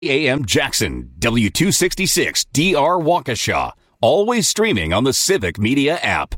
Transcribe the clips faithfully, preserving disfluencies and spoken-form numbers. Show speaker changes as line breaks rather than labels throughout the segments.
A M Jackson, W two sixty-six D R Waukesha. Always streaming on the Civic Media app.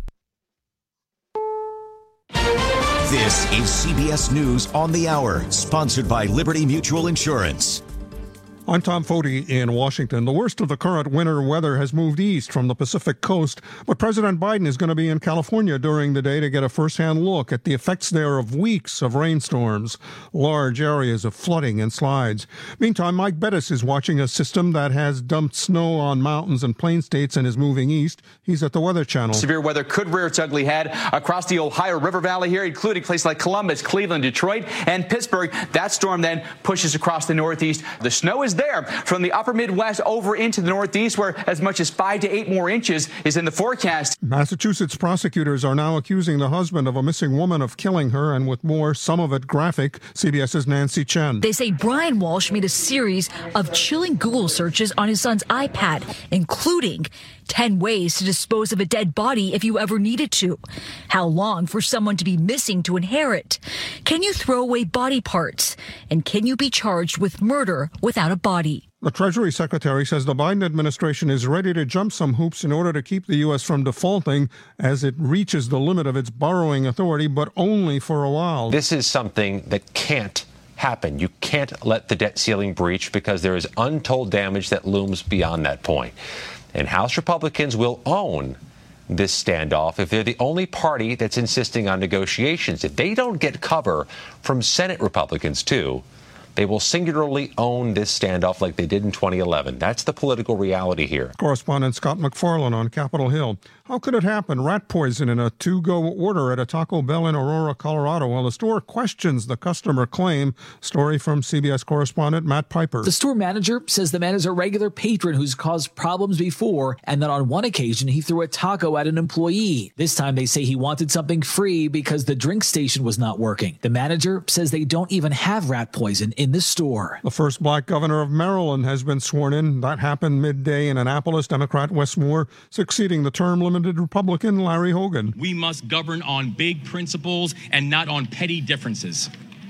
This is C B S News on the Hour, sponsored by Liberty Mutual Insurance.
I'm Tom Foti in Washington. The worst of the current winter weather has moved east from the Pacific coast, but President Biden is going to be in California during the day to get a first-hand look at the effects there of weeks of rainstorms, large areas of flooding and slides. Meantime, Mike Bettis is watching a system that has dumped snow on mountains and plain states and is moving east. He's at the Weather Channel.
Severe weather could rear its ugly head across the Ohio River Valley here, including places like Columbus, Cleveland, Detroit, and Pittsburgh. That storm then pushes across the Northeast. The snow is there from the upper Midwest over into the Northeast, where as much as five to eight more inches is in the forecast.
Massachusetts prosecutors are now accusing the husband of a missing woman of killing her, and with more, some of it graphic. CBS's Nancy Chen.
They say Brian Walsh made a series of chilling Google searches on his son's iPad, including ten ways to dispose of a dead body if you ever needed to. How long for someone to be missing to inherit? Can you throw away body parts? And can you be charged with murder without a body?
The Treasury Secretary says the Biden administration is ready to jump some hoops in order to keep the U S from defaulting as it reaches the limit of its borrowing authority, but only for a while.
This is something that can't happen. You can't let the debt ceiling breach because there is untold damage that looms beyond that point. And House Republicans will own this standoff if they're the only party that's insisting on negotiations. If they don't get cover from Senate Republicans, too, they will singularly own this standoff like they did in twenty eleven. That's the political reality here.
Correspondent Scott McFarlane on Capitol Hill. How could it happen? Rat poison in a to-go order at a Taco Bell in Aurora, Colorado. Well, the store questions the customer claim. Story from C B S correspondent Matt Piper.
The store manager says the man is a regular patron who's caused problems before, and that on one occasion he threw a taco at an employee. This time they say he wanted something free because the drink station was not working. The manager says they don't even have rat poison in this store.
The first black governor of Maryland has been sworn in. That happened midday in Annapolis. Democrat Wes Moore succeeding the term-limited Republican Larry Hogan.
We must govern on big principles and not on petty differences.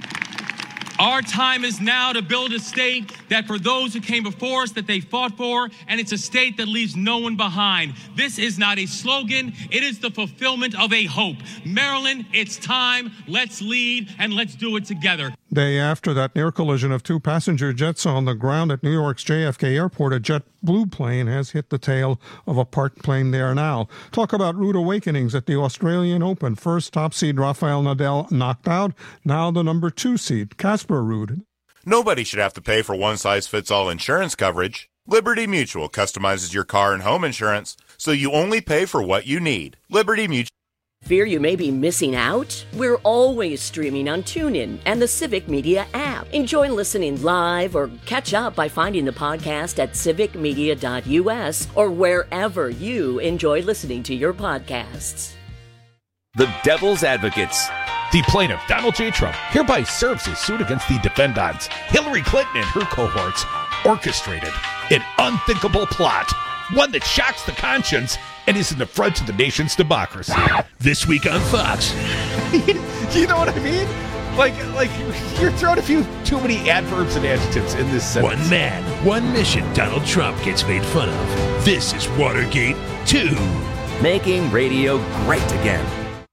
Our time is now to build a state that for those who came before us that they fought for, and it's a state that leaves no one behind. This is not a slogan. It is the fulfillment of a hope. Maryland, it's time. Let's lead and let's do it together.
Day after that near collision of two passenger jets on the ground at New York's J F K Airport, a JetBlue plane has hit the tail of a parked plane there now. Talk about rude awakenings at the Australian Open. First top seed Rafael Nadal knocked out, now the number two seed, Casper Ruud.
Nobody should have to pay for one-size-fits-all insurance coverage. Liberty Mutual customizes your car and home insurance, so you only pay for what you need. Liberty Mutual.
Fear you may be missing out? We're always streaming on TuneIn and the Civic Media app. Enjoy listening live or catch up by finding the podcast at civic media dot u s or wherever you enjoy listening to your podcasts.
The Devil's Advocates.
The plaintiff, Donald J. Trump, hereby serves his suit against the defendants, Hillary Clinton and her cohorts, orchestrated an unthinkable plot, one that shocks the conscience and is an affront to the nation's democracy. This week on Fox.
You know what I mean? Like, like you're throwing a few too many adverbs and adjectives in this sentence.
One man, one mission. Donald Trump gets made fun of. This is Watergate two.
Making radio great again.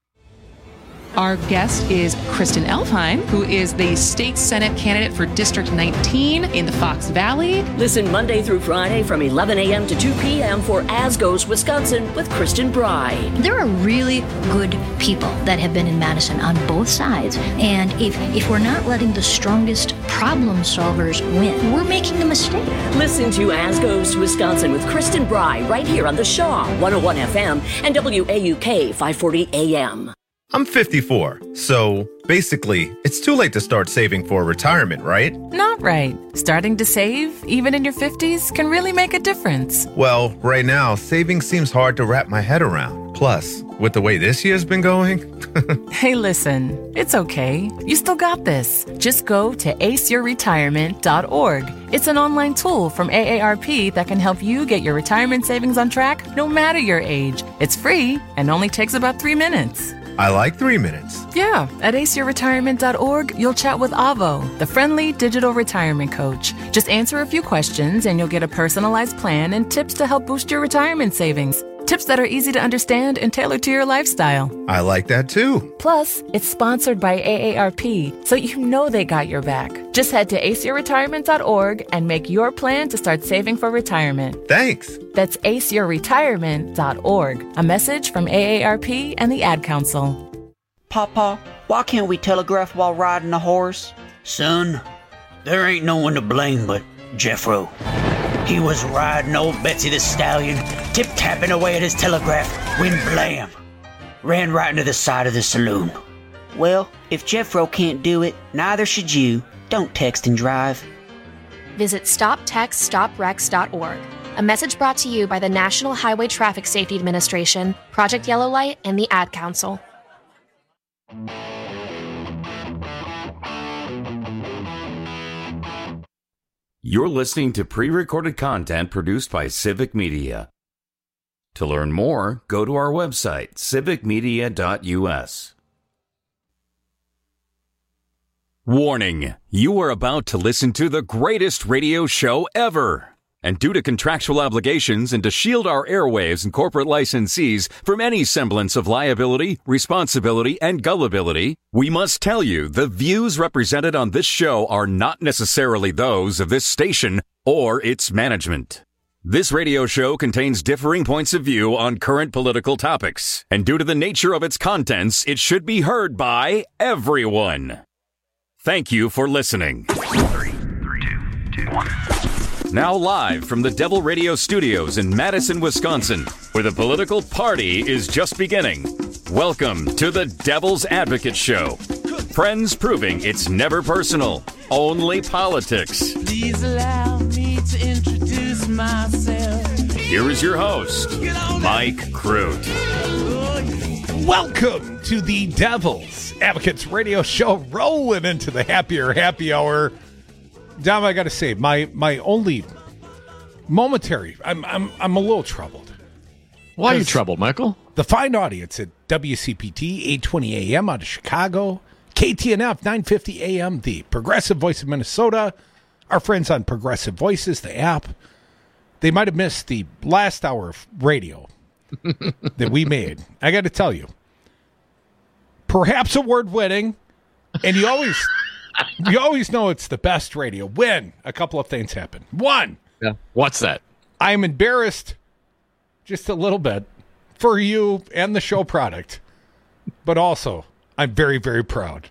Our guest is Kristen Elfheim, who is the state Senate candidate for District nineteen in the Fox Valley.
Listen Monday through Friday from eleven a.m. to two p.m. for As Goes Wisconsin with Kristen Bry.
There are really good people that have been in Madison on both sides. And if, if we're not letting the strongest problem solvers win, we're making a mistake.
Listen to As Goes Wisconsin with Kristen Bry right here on the Shaw one oh one F M and W A U K five forty A M.
I'm fifty-four, so basically, it's too late to start saving for retirement, right?
Not right. Starting to save, even in your fifties, can really make a difference.
Well, right now, saving seems hard to wrap my head around. Plus, with the way this year's been going...
Hey, listen, it's okay. You still got this. Just go to ace your retirement dot org. It's an online tool from A A R P that can help you get your retirement savings on track no matter your age. It's free and only takes about three minutes.
I like three minutes.
Yeah, at ace your retirement dot org, you'll chat with Avo, the friendly digital retirement coach. Just answer a few questions and you'll get a personalized plan and tips to help boost your retirement savings. Tips that are easy to understand and tailored to your lifestyle.
I like that too.
Plus, it's sponsored by A A R P, so you know they got your back. Just head to ace your retirement dot org and make your plan to start saving for retirement.
Thanks.
That's ace your retirement dot org. A message from A A R P and the Ad Council.
Papa, why can't we telegraph while riding a horse?
Son, there ain't no one to blame but Jeffro. He was riding old Betsy the Stallion, tip-tapping away at his telegraph, when blam! Ran right into the side of the saloon.
Well, if Jeffro can't do it, neither should you. Don't text and drive.
Visit stop text stop wrecks dot org. A message brought to you by the National Highway Traffic Safety Administration, Project Yellow Light, and the Ad Council.
You're listening to pre-recorded content produced by Civic Media. To learn more, go to our website, civic media dot u s. Warning, you are about to listen to the greatest radio show ever. And due to contractual obligations and to shield our airwaves and corporate licensees from any semblance of liability, responsibility, and gullibility, we must tell you the views represented on this show are not necessarily those of this station or its management. This radio show contains differing points of view on current political topics, and due to the nature of its contents, it should be heard by everyone. Thank you for listening. Three, three, two, two, one. Now live from the Devil Radio Studios in Madison, Wisconsin, where the political party is just beginning. Welcome to the Devil's Advocate Show. Friends proving it's never personal, only politics.
Please allow me to introduce myself.
Here is your host, Mike Crute.
Welcome to the Devil's Advocates Radio Show, rolling into the happier happy hour. Dom, I got to say, my my only momentary, I'm I'm I'm a little troubled.
Why are you troubled, Michael?
The fine audience at W C P T eight twenty A M out of Chicago, K T N F nine fifty A M, the Progressive Voice of Minnesota, our friends on Progressive Voices, the app, they might have missed the last hour of radio that we made. I got to tell you, perhaps award-winning, and you always... You always know it's the best radio. When a couple of things happen. One.
Yeah. What's that?
I'm embarrassed just a little bit for you and the show product, but also I'm very, very proud.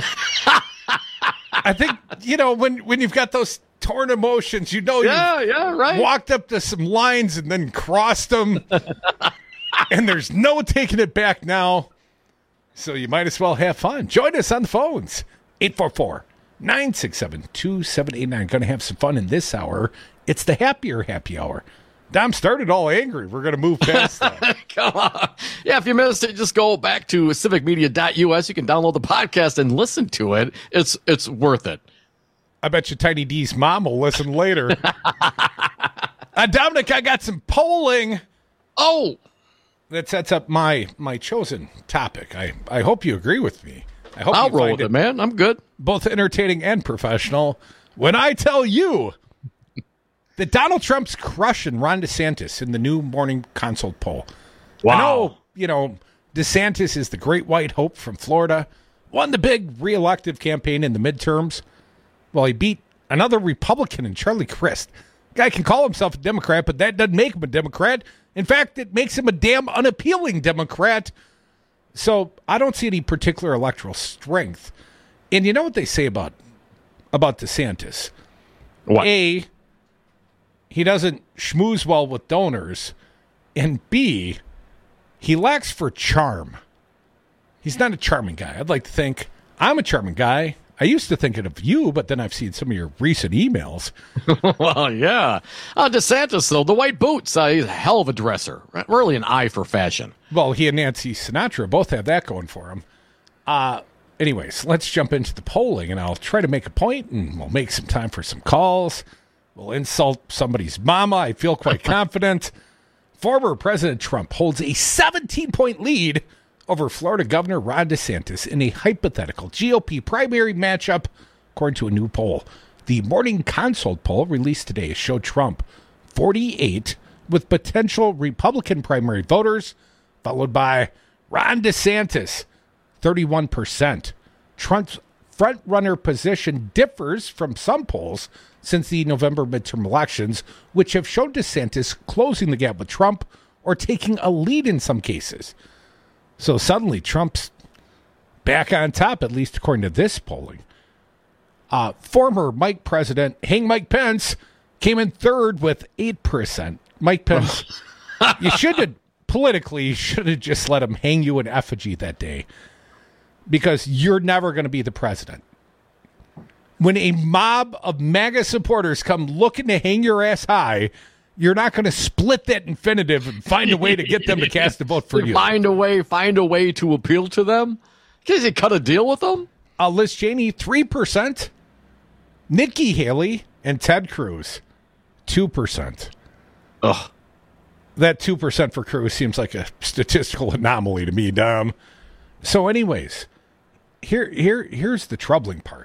I think, you know, when, when you've got those torn emotions, you know,
yeah,
you
yeah, right.
walked up to some lines and then crossed them, and there's no taking it back now. So you might as well have fun. Join us on the phones. eight four four, nine six seven, two seven eight nine. Going to have some fun in this hour. It's the happier happy hour. Dom started all angry. We're going to move past that.
Come on. Yeah, if you missed it, just go back to civic media dot u s. You can download the podcast and listen to it. It's it's worth it.
I bet you Tiny D's mom will listen later. uh, Dominic, I got some polling.
Oh.
That sets up my, my chosen topic. I, I hope you agree with me. I hope
I'll
you
roll
find
with it, man. I'm good.
Both entertaining and professional. When I tell you that Donald Trump's crushing Ron DeSantis in the new Morning Consult poll.
Wow.
I know, you know, DeSantis is the great white hope from Florida. Won the big re-elective campaign in the midterms. Well, he beat another Republican in Charlie Crist. Guy can call himself a Democrat, but that doesn't make him a Democrat. In fact, it makes him a damn unappealing Democrat. So I don't see any particular electoral strength. And you know what they say about about DeSantis?
What?
A, he doesn't schmooze well with donors. And B, he lacks for charm. He's not a charming guy. I'd like to think I'm a charming guy. I used to think it of you, but then I've seen some of your recent emails.
Well, yeah. Uh, DeSantis, though, the white boots, uh, he's a hell of a dresser. Really an eye for fashion.
Well, he and Nancy Sinatra both have that going for him. Uh, anyways, let's jump into the polling, and I'll try to make a point, and we'll make some time for some calls. We'll insult somebody's mama. I feel quite confident. Former President Trump holds a seventeen-point lead over Florida Governor Ron DeSantis in a hypothetical G O P primary matchup, according to a new poll. The Morning Consult poll released today showed Trump forty-eight with potential Republican primary voters, followed by Ron DeSantis, thirty-one percent. Trump's front-runner position differs from some polls since the November midterm elections, which have shown DeSantis closing the gap with Trump or taking a lead in some cases. So suddenly Trump's back on top, at least according to this polling. Uh, former Mike President, Hang Mike Pence, came in third with eight percent. Mike Pence, you should have, politically, you should have just let him hang you in effigy that day, because you're never going to be the president. When a mob of MAGA supporters come looking to hang your ass high, you're not going to split that infinitive and find a way to get them to cast a vote for you.
Find a way, find a way to appeal to them? Can't you cut a deal with them?
Uh, Liz Cheney, three percent. Nikki Haley and Ted Cruz, two percent.
Ugh.
That two percent for Cruz seems like a statistical anomaly to me, Dom. So anyways, here, here, here's the troubling part.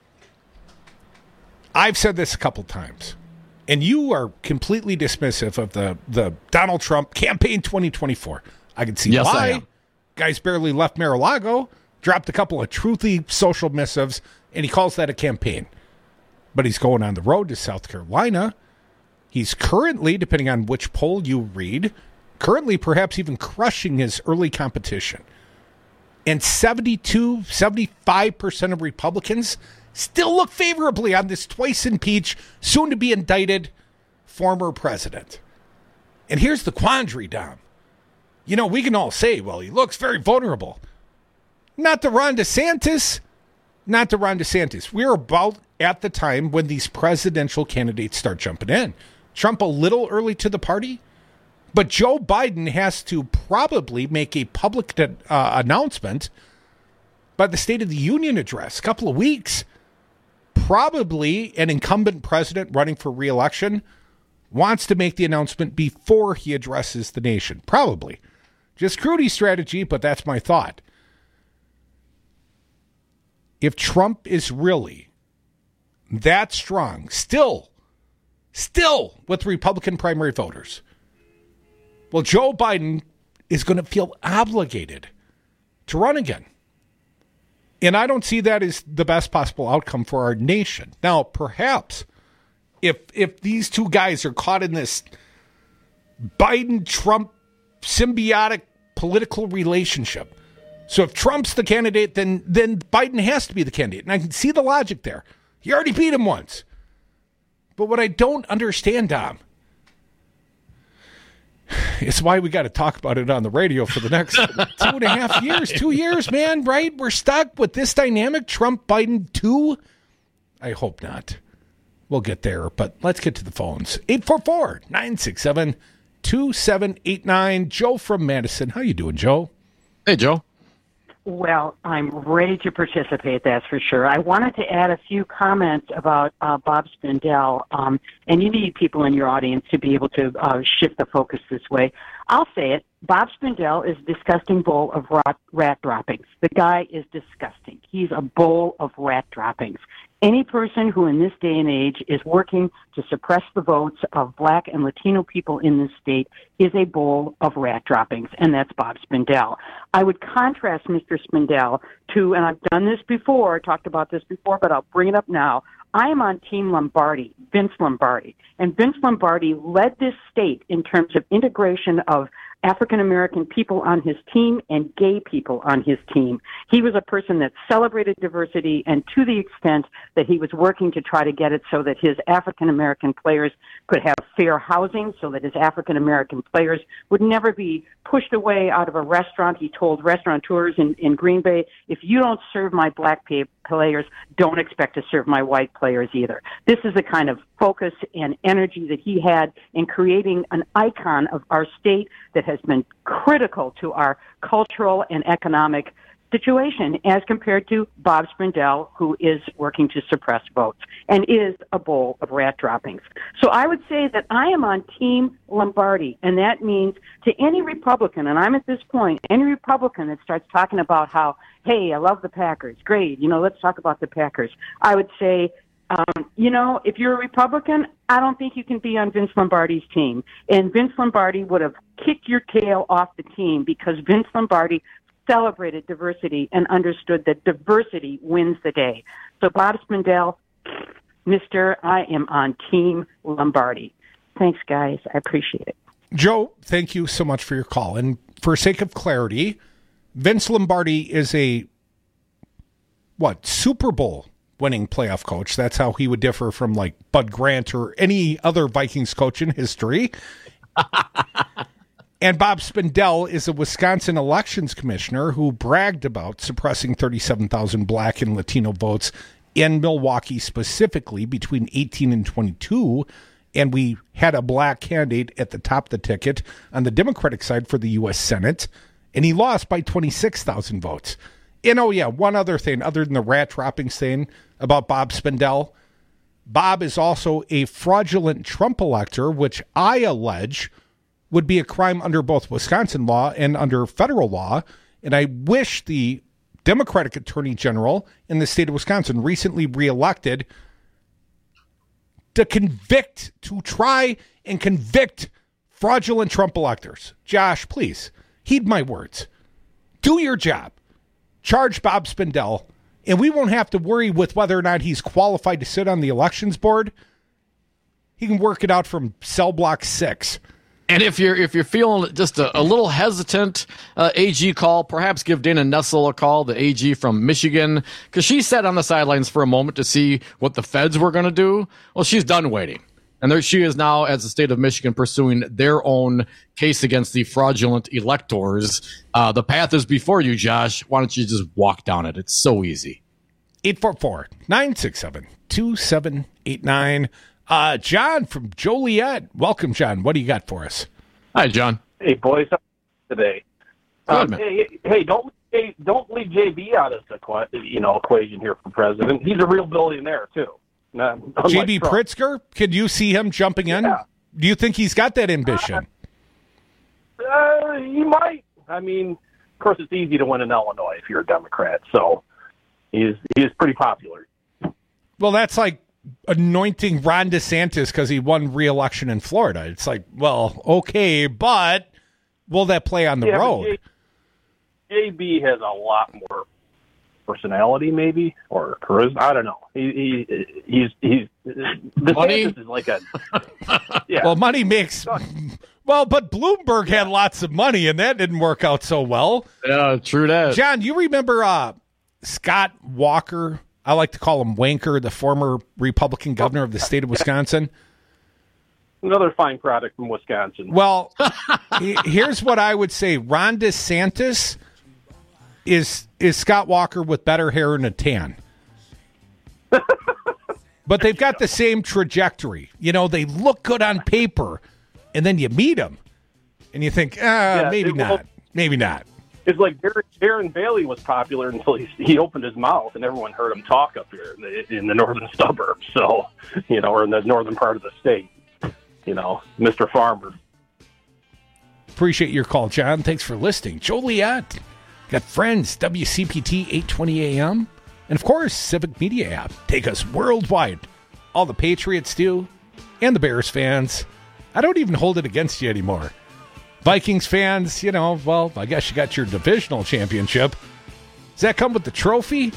I've said this a couple times, and you are completely dismissive of the, the Donald Trump campaign twenty twenty-four. I can see
yes,
why.
I am.
Guy's barely left Mar-a-Lago, dropped a couple of truthy social missives, and he calls that a campaign. But he's going on the road to South Carolina. He's currently, depending on which poll you read, currently perhaps even crushing his early competition. And seventy-two, seventy-five percent of Republicans still look favorably on this twice impeached, soon to be indicted former president. And here's the quandary, Dom. You know, we can all say, well, he looks very vulnerable. Not to Ron DeSantis. Not to Ron DeSantis. We're about at the time when these presidential candidates start jumping in. Trump a little early to the party, but Joe Biden has to probably make a public uh, announcement by the State of the Union address, a couple of weeks. Probably an incumbent president running for re-election wants to make the announcement before he addresses the nation. Probably. Just Crudy strategy, but that's my thought. If Trump is really that strong, still, still with Republican primary voters, well, Joe Biden is going to feel obligated to run again. And I don't see that as the best possible outcome for our nation. Now, perhaps if if these two guys are caught in this Biden-Trump symbiotic political relationship, so if Trump's the candidate, then then Biden has to be the candidate. And I can see the logic there. He already beat him once. But what I don't understand, Dom, it's why we got to talk about it on the radio for the next two and a half years. Two years, man, right? We're stuck with this dynamic. Trump, Biden, two? I hope not. We'll get there, but let's get to the phones. eight four four, nine six seven, two seven eight nine. Joe from Madison. How you doing, Joe?
Hey, Joe.
Well, I'm ready to participate, that's for sure. I wanted to add a few comments about uh, Bob Spindell, um, and you need people in your audience to be able to uh, shift the focus this way. I'll say it. Bob Spindell is a disgusting bowl of rat, rat droppings. The guy is disgusting. He's a bowl of rat droppings. Any person who in this day and age is working to suppress the votes of black and Latino people in this state is a bowl of rat droppings, and that's Bob Spindell. I would contrast Mister Spindell to, and I've done this before, talked about this before, but I'll bring it up now. I am on Team Lombardi, Vince Lombardi, and Vince Lombardi led this state in terms of integration of African-American people on his team and gay people on his team. He was a person that celebrated diversity, and to the extent that he was working to try to get it so that his African-American players could have fair housing, so that his African-American players would never be pushed away out of a restaurant. He told restaurateurs in, in Green Bay, if you don't serve my black pay- players, don't expect to serve my white players either. This is the kind of focus and energy that he had in creating an icon of our state that has been critical to our cultural and economic situation as compared to Bob Spindell, who is working to suppress votes and is a bowl of rat droppings. So I would say that I am on Team Lombardi, and that means to any Republican, and I'm at this point, any Republican that starts talking about how, hey, I love the Packers, great, you know, let's talk about the Packers. I would say, um, you know, if you're a Republican, I don't think you can be on Vince Lombardi's team. And Vince Lombardi would have kicked your tail off the team because Vince Lombardi celebrated diversity and understood that diversity wins the day. So Bob Spindell, Mister I am on Team Lombardi. Thanks, guys. I appreciate it.
Joe, thank you so much for your call. And for sake of clarity, Vince Lombardi is a, what, Super Bowl winning playoff coach. That's how he would differ from, like, Bud Grant or any other Vikings coach in history. And Bob Spindell is a Wisconsin elections commissioner who bragged about suppressing thirty-seven thousand black and Latino votes in Milwaukee specifically between eighteen and twenty-two. And we had a black candidate at the top of the ticket on the Democratic side for the U S Senate, and he lost by twenty-six thousand votes. And oh yeah, one other thing, other than the rat droppings thing about Bob Spindell, Bob is also a fraudulent Trump elector, which I allege would be a crime under both Wisconsin law and under federal law. And I wish the Democratic Attorney General in the state of Wisconsin, recently reelected, to convict, to try and convict fraudulent Trump electors. Josh, please, heed my words. Do your job. Charge Bob Spindell, and we won't have to worry with whether or not he's qualified to sit on the elections board. He can work it out from cell block six.
And if you're if you're feeling just a, a little hesitant, uh, A G call, perhaps give Dana Nessel a call, the A G from Michigan, because she sat on the sidelines for a moment to see what the feds were going to do. Well, she's done waiting. And there she is now, as the state of Michigan, pursuing their own case against the fraudulent electors. Uh, the path is before you, Josh. Why don't you just walk down it? It's so easy.
eight four four, nine six seven, two seven eight nine. Uh, John from Joliet. Welcome, John. What do you got for us?
Hi, John.
Hey, boys. How are you today?
Good,
um, hey, hey, don't hey, don't leave J B out of the you know equation here for president. He's a real billionaire too. Not,
J B Pritzker. Could you see him jumping in?
Yeah.
Do you think he's got that ambition?
Uh, uh, he might. I mean, of course, it's easy to win in Illinois if you're a Democrat. So he's he's pretty popular.
Well, that's like anointing Ron DeSantis because he won re-election in Florida. It's like, well, okay, but will that play on the
yeah,
road?
J- J B has a lot more personality, maybe, or charisma. I don't know. He, he he's he's DeSantis is like a yeah.
Well, money makes well, but Bloomberg had lots of money, and that didn't work out so well.
Yeah, true that.
John, you remember uh, Scott Walker? I like to call him Wanker, the former Republican governor of the state of Wisconsin.
Another fine product from Wisconsin.
Well, here's what I would say. Ron DeSantis is is Scott Walker with better hair and a tan. But they've got the same trajectory. You know, they look good on paper, and then you meet them, and you think, ah,
yeah,
maybe
it,
not.
well,
maybe not.
It's like Darren, Darren Bailey was popular until he, he opened his mouth, and everyone heard him talk up here in the, in the northern suburbs. So, you know, or in the northern part of the state. You know, Mister Farmer.
Appreciate your call, John. Thanks for listening. Joliet. Got friends, W C P T eight twenty A M. And, of course, Civic Media app. Take us worldwide. All the Patriots do, and the Bears fans. I don't even hold it against you anymore. Vikings fans, you know, well, I guess you got your divisional championship. Does that come with the trophy?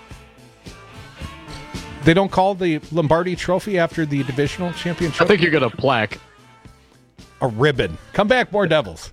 They don't call the Lombardi Trophy after the divisional championship?
I think you get a plaque.
A ribbon. Come back, more Devils.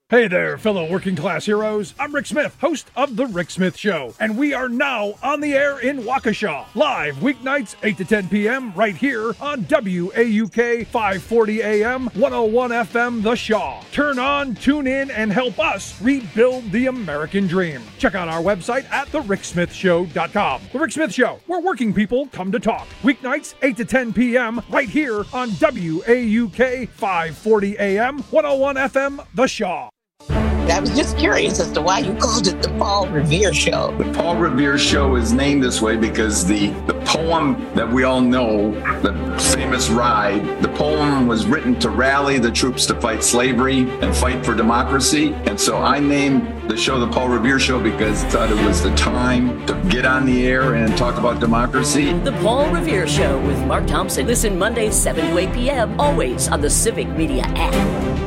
Hey there, fellow working class heroes. I'm Rick Smith, host of The Rick Smith Show, and we are now on the air in Waukesha, live weeknights eight to ten p.m. right here on W A U K five forty A M, one oh one F M The Shaw. Turn on, tune in, and help us rebuild the American dream. Check out our website at the rick smith show dot com. The Rick Smith Show, where working people come to talk. Weeknights eight to ten p.m. right here on W A U K five forty A M, one oh one F M The Shaw.
I was just curious as to why you called it the Paul Revere Show.
The Paul Revere Show is named this way because the, the poem that we all know, the famous Ride, the poem was written to rally the troops to fight slavery and fight for democracy. And so I named the show the Paul Revere Show because I thought it was the time to get on the air and talk about democracy.
The Paul Revere Show with Mark Thompson. Listen Mondays, seven to eight p.m., always on the Civic Media app.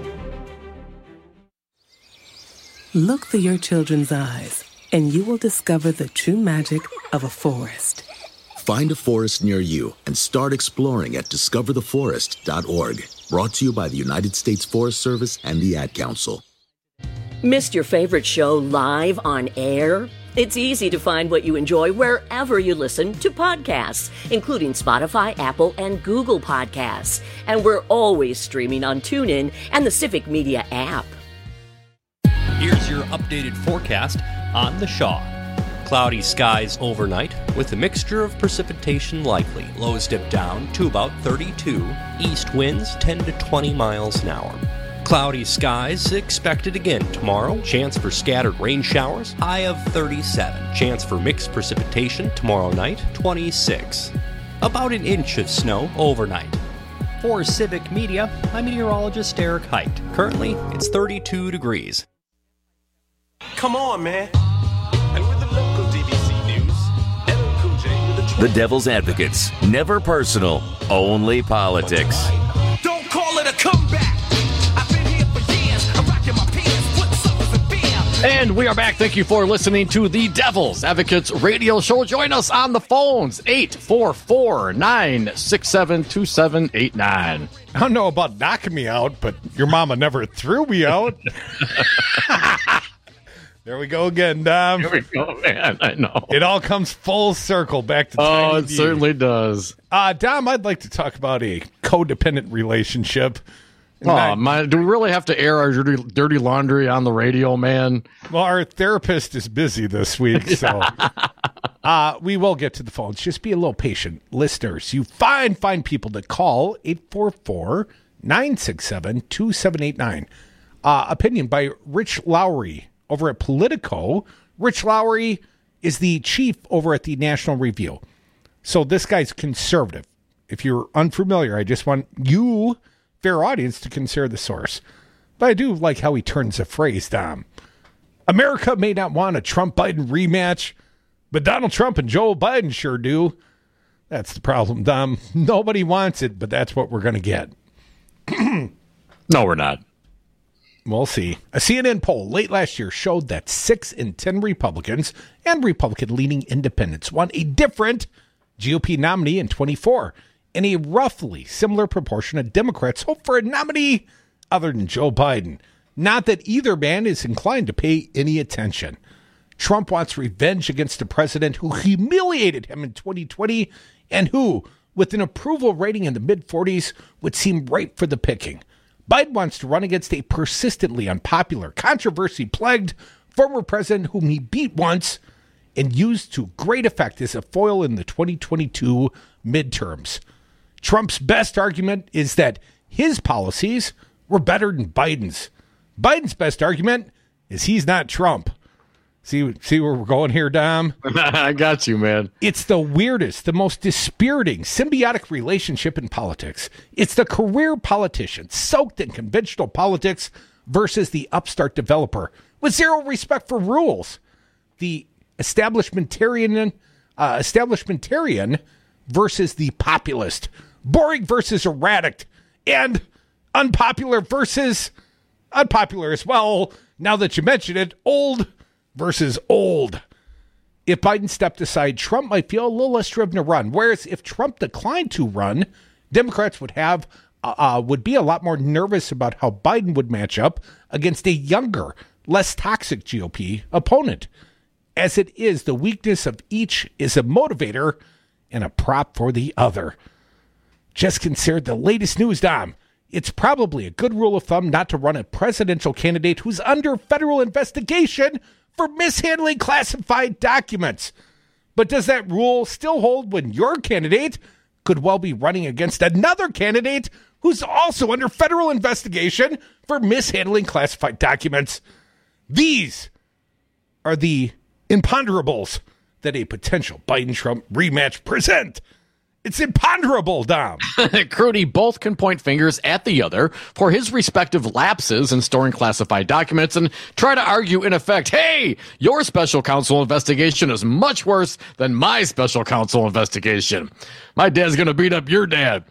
Look through your children's eyes, and you will discover the true magic of a forest.
Find a forest near you and start exploring at discover the forest dot org. Brought to you by the United States Forest Service and the Ad Council.
Missed your favorite show live on air? It's easy to find what you enjoy wherever you listen to podcasts, including Spotify, Apple, and Google Podcasts. And we're always streaming on TuneIn and the Civic Media app.
Here's your updated forecast on the Shaw. Cloudy skies overnight with a mixture of precipitation likely. Lows dip down to about thirty-two. East winds ten to twenty miles an hour. Cloudy skies expected again tomorrow. Chance for scattered rain showers. High of thirty-seven. Chance for mixed precipitation tomorrow night. twenty-six. About an inch of snow overnight. For Civic Media, I'm meteorologist Eric Height. Currently, it's thirty-two degrees.
Come on, man. And with the local D B C News, L L Cool J with the...
The Devil's Advocates. Never personal, only politics.
Don't call it a comeback. I've been here for years. I'm rocking my pants, put suckers in beer.
And we are back. Thank you for listening to the Devil's Advocates radio show. Join us on the phones, eight four four, nine six seven, two seven eight nine.
I don't know about knocking me out, but your mama never threw me out. There we go again, Dom.
Here we go, man. I know.
It all comes full circle back to
Oh,
Tiny
it
D.
certainly does.
Uh, Dom, I'd like to talk about a codependent relationship.
Oh, I, my, do we really have to air our dirty, dirty laundry on the radio, man?
Well, our therapist is busy this week, so uh, we will get to the phones. Just be a little patient. Listeners, you find, find people to call, eight four four, nine six seven, two seven eight nine. Uh, opinion by Rich Lowry over at Politico. Rich Lowry is the chief over at the National Review. So this guy's conservative. If you're unfamiliar, I just want you, fair audience, to consider the source. But I do like how he turns the phrase, Dom. America may not want a Trump-Biden rematch, but Donald Trump and Joe Biden sure do. That's the problem, Dom. Nobody wants it, but that's what we're going to get.
No, we're not.
We'll see. A C N N poll late last year showed that six in ten Republicans and Republican-leaning independents want a different G O P nominee in twenty-four, and a roughly similar proportion of Democrats hope for a nominee other than Joe Biden. Not that either man is inclined to pay any attention. Trump wants revenge against a president who humiliated him in twenty twenty and who, with an approval rating in the mid forties, would seem ripe for the picking. Biden wants to run against a persistently unpopular, controversy-plagued former president whom he beat once and used to great effect as a foil in the twenty twenty-two midterms. Trump's best argument is that his policies were better than Biden's. Biden's best argument is he's not Trump. See, see where we're going here, Dom?
I got you, man.
It's the weirdest, the most dispiriting, symbiotic relationship in politics. It's the career politician soaked in conventional politics versus the upstart developer with zero respect for rules. The establishmentarian, uh, establishmentarian versus the populist. Boring versus erratic. And unpopular versus unpopular as well. Now that you mention it, old versus old. If Biden stepped aside, Trump might feel a little less driven to run. Whereas if Trump declined to run, Democrats would have uh, would be a lot more nervous about how Biden would match up against a younger, less toxic G O P opponent. As it is, the weakness of each is a motivator and a prop for the other. Just consider the latest news, Dom. It's probably a good rule of thumb not to run a presidential candidate who's under federal investigation for mishandling classified documents. But does that rule still hold when your candidate could well be running against another candidate who's also under federal investigation for mishandling classified documents? These are the imponderables that a potential Biden-Trump rematch present. It's imponderable, Dom.
Crudy both can point fingers at the other for his respective lapses in storing classified documents and try to argue, in effect, hey, your special counsel investigation is much worse than my special counsel investigation. My dad's going to beat up your dad.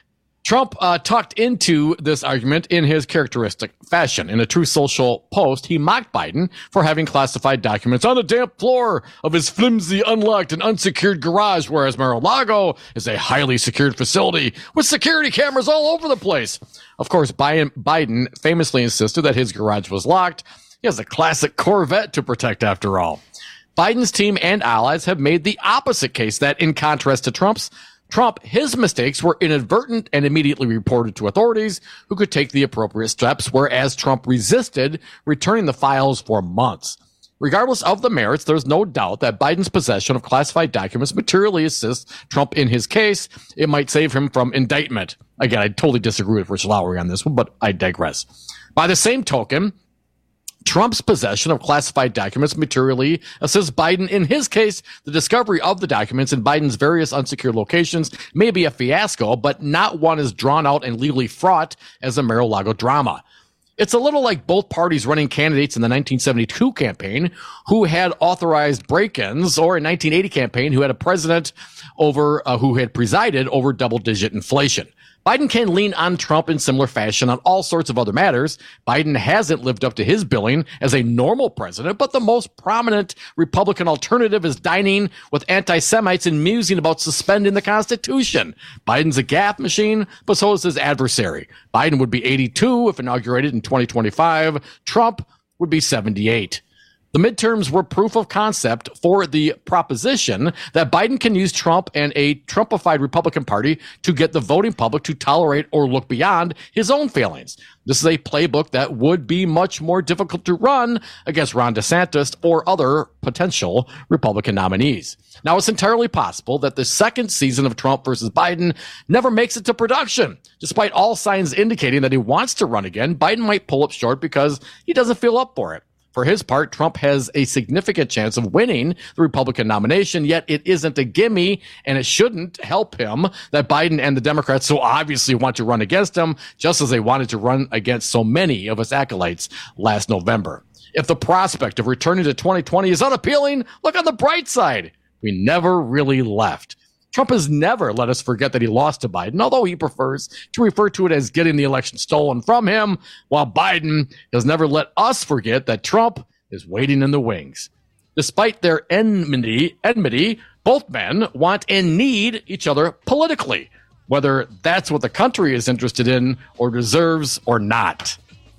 Trump uh, tucked into this argument in his characteristic fashion. In a Truth Social post, he mocked Biden for having classified documents on the damp floor of his flimsy, unlocked, and unsecured garage, whereas Mar-a-Lago is a highly secured facility with security cameras all over the place. Of course, Biden famously insisted that his garage was locked. He has a classic Corvette to protect, after all. Biden's team and allies have made the opposite case that, in contrast to Trump's, Trump, his mistakes were inadvertent and immediately reported to authorities who could take the appropriate steps, whereas Trump resisted returning the files for months. Regardless of the merits, there's no doubt that Biden's possession of classified documents materially assists Trump in his case. It might save him from indictment. Again, I totally disagree with Rich Lowry on this one, but I digress. By the same token, Trump's possession of classified documents materially assists Biden in his case. The discovery of the documents in Biden's various unsecured locations may be a fiasco, but not one as drawn out and legally fraught as the Mar-a-Lago drama. It's a little like both parties running candidates in the nineteen seventy-two campaign who had authorized break-ins, or a nineteen eighty campaign who had a president over uh, who had presided over double-digit inflation. Biden can lean on Trump in similar fashion on all sorts of other matters. Biden hasn't lived up to his billing as a normal president, but the most prominent Republican alternative is dining with anti-Semites and musing about suspending the Constitution. Biden's a gaffe machine, but so is his adversary. Biden would be eighty-two if inaugurated in twenty twenty-five. Trump would be seventy-eight. The midterms were proof of concept for the proposition that Biden can use Trump and a Trumpified Republican Party to get the voting public to tolerate or look beyond his own failings. This is a playbook that would be much more difficult to run against Ron DeSantis or other potential Republican nominees. Now, it's entirely possible that the second season of Trump versus Biden never makes it to production. Despite all signs indicating that he wants to run again, Biden might pull up short because he doesn't feel up for it. For his part, Trump has a significant chance of winning the Republican nomination, yet it isn't a gimme, and it shouldn't help him that Biden and the Democrats so obviously want to run against him, just as they wanted to run against so many of his acolytes last November. If the prospect of returning to twenty twenty is unappealing, look on the bright side. We never really left. Trump has never let us forget that he lost to Biden, although he prefers to refer to it as getting the election stolen from him, while Biden has never let us forget that Trump is waiting in the wings. Despite their enmity, enmity, both men want and need each other politically, whether that's what the country is interested in or deserves or not.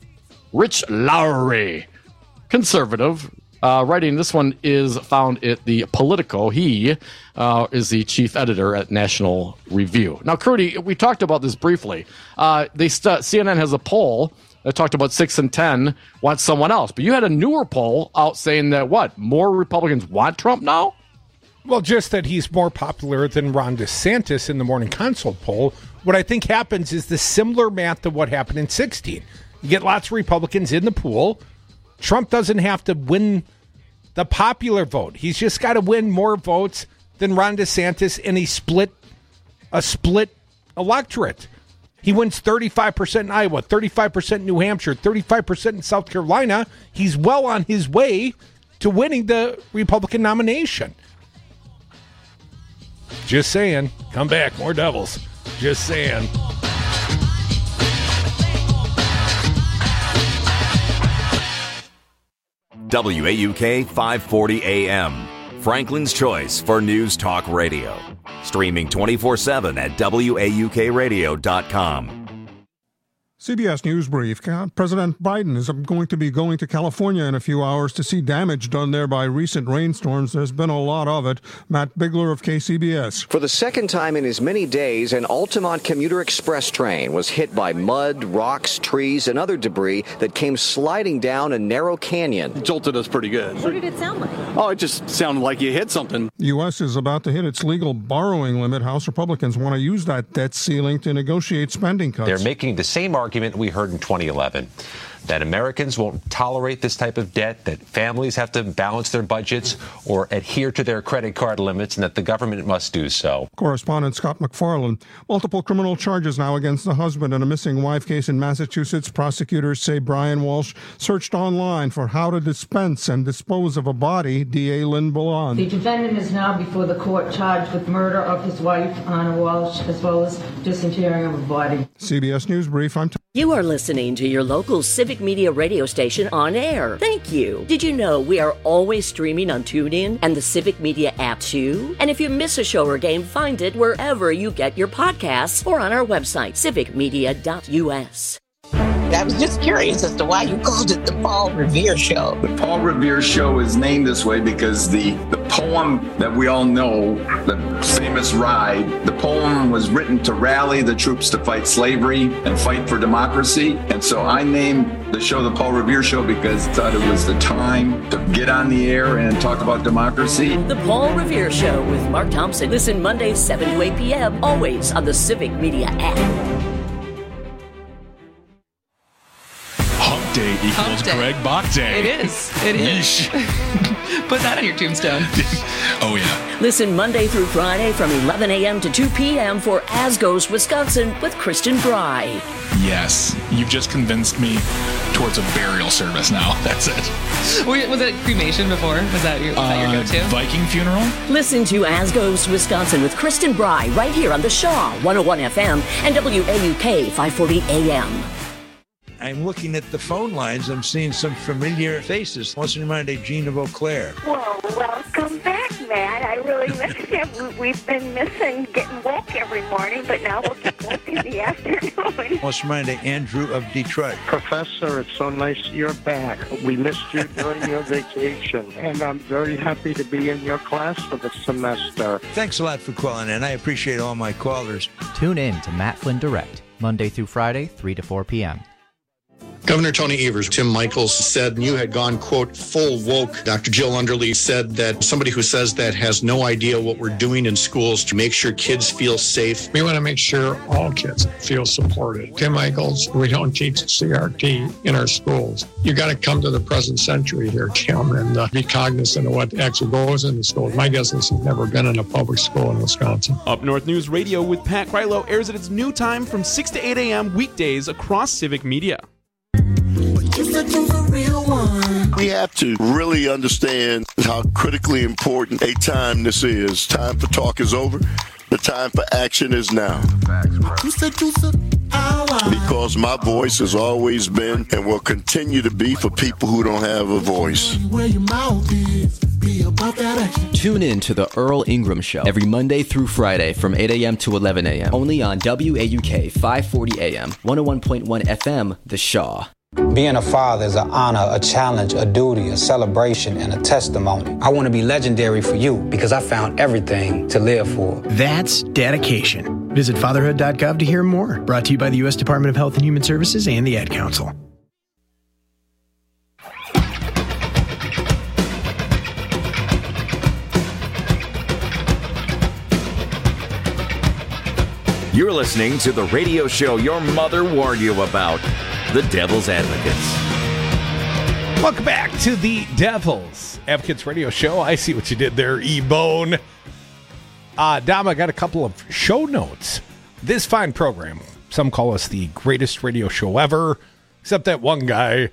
Rich Lowry, conservative, Uh, writing this one is found at the Politico. He uh, is the chief editor at National Review. Now, Crudy, we talked about this briefly. Uh, they st- C N N has a poll that talked about six and ten want someone else. But you had a newer poll out saying that, what, more Republicans want Trump now?
Well, just that he's more popular than Ron DeSantis in the Morning Consult poll. What I think happens is the similar math to what happened in sixteen. You get lots of Republicans in the pool. Trump doesn't have to win the popular vote. He's just got to win more votes than Ron DeSantis in a split, a split electorate. He wins thirty-five percent in Iowa, thirty-five percent in New Hampshire, thirty-five percent in South Carolina. He's well on his way to winning the Republican nomination. Just saying. Come back. More Devils. Just saying.
W A U K five forty A M, Franklin's choice for News Talk Radio. Streaming twenty-four seven at W A U K radio dot com.
C B S News Brief. President Biden is going to be going to California in a few hours to see damage done there by recent rainstorms. There's been a lot of it. Matt Bigler of K C B S.
For the second time in as many days, an Altamont commuter express train was hit by mud, rocks, trees, and other debris that came sliding down a narrow canyon.
It jolted us pretty good.
What did it sound like?
Oh, it just sounded like you hit something.
The U S is about to hit its legal borrowing limit. House Republicans want to use that debt ceiling to negotiate spending cuts.
They're making the same argument we heard in twenty eleven, that Americans won't tolerate this type of debt, that families have to balance their budgets or adhere to their credit card limits, and that the government must do so.
Correspondent Scott McFarland. Multiple criminal charges now against the husband in a missing wife case in Massachusetts. Prosecutors say Brian Walsh searched online for how to dispense and dispose of a body. D A Lynn Ballon.
The defendant is now before the court charged with murder of his wife, Anna Walsh, as well as disinterring of a body.
C B S News Brief. I'm t-
You are listening to your local Civic Media radio station on air. Thank you. Did you know we are always streaming on TuneIn and the Civic Media app too? And if you miss a show or game, find it wherever you get your podcasts or on our website, civic media dot u s.
I was just curious as to why you called it the Paul Revere Show.
The Paul Revere Show is named this way because the, the poem that we all know, the famous ride, the poem was written to rally the troops to fight slavery and fight for democracy. And so I named the show the Paul Revere Show because I thought it was the time to get on the air and talk about democracy.
The Paul Revere Show with Mark Thompson. Listen Mondays, seven to eight p.m., always on the Civic Media app.
Hump Day equals
Hump Day.
Greg Bach Day.
It is. It is. Put that on your tombstone.
Oh, yeah.
Listen Monday through Friday from eleven a.m. to two p.m. for As Goes Wisconsin with Kristen Bry.
Yes. You've just convinced me towards a burial service now. That's it.
Were- Was it cremation before? Was that your, was that your
Uh,
go-to?
Viking funeral?
Listen to As Goes Wisconsin with Kristen Bry right here on the Shaw one oh one F M and W A U K five forty A M.
I'm looking at the phone lines. I'm seeing some familiar faces. What's in mind, Gina Beauclair?
Well, welcome back, Matt. I really missed you. We've been missing getting woke every morning, but now we'll get woke in the afternoon.
What's in mind, Andrew of Detroit?
Professor, it's so nice you're back. We missed you during your vacation, and I'm very happy to be in your class for the semester.
Thanks a lot for calling in. I appreciate all my callers.
Tune in to Matt Flynn Direct, Monday through Friday, three to four p.m.
Governor Tony Evers, Tim Michaels said you had gone, quote, full woke. Doctor Jill Underly said that somebody who says that has no idea what we're doing in schools to make sure kids feel safe.
We want to make sure all kids feel supported. Tim Michaels, we don't teach C R T in our schools. You got to come to the present century here, Tim, and uh, be cognizant of what actually goes in the schools. My guess is he's never been in a public school in Wisconsin.
Up North News Radio with Pat Krylo airs at its new time from six to eight a.m. weekdays across Civic Media.
We have to really understand how critically important a time this is. Time for talk is over. The time for action is now. Because my voice has always been and will continue to be for people who don't have a voice.
Tune in to the Earl Ingram Show every Monday through Friday from eight a.m. to eleven a.m. Only on W A U K five forty A M, one oh one point one F M, The Shaw.
Being a father is an honor, a challenge, a duty, a celebration, and a testimony. I want to be legendary for you because I found everything to live for.
That's dedication. Visit fatherhood dot gov to hear more. Brought to you by the U S Department of Health and Human Services and the Ad Council.
You're listening to the radio show your mother warned you about, The Devil's Advocates.
Welcome back to the Devil's Advocates radio show. I see what you did there, E-Bone. Uh, Dom, I got a couple of show notes. This fine program, some call us the greatest radio show ever, except that one guy.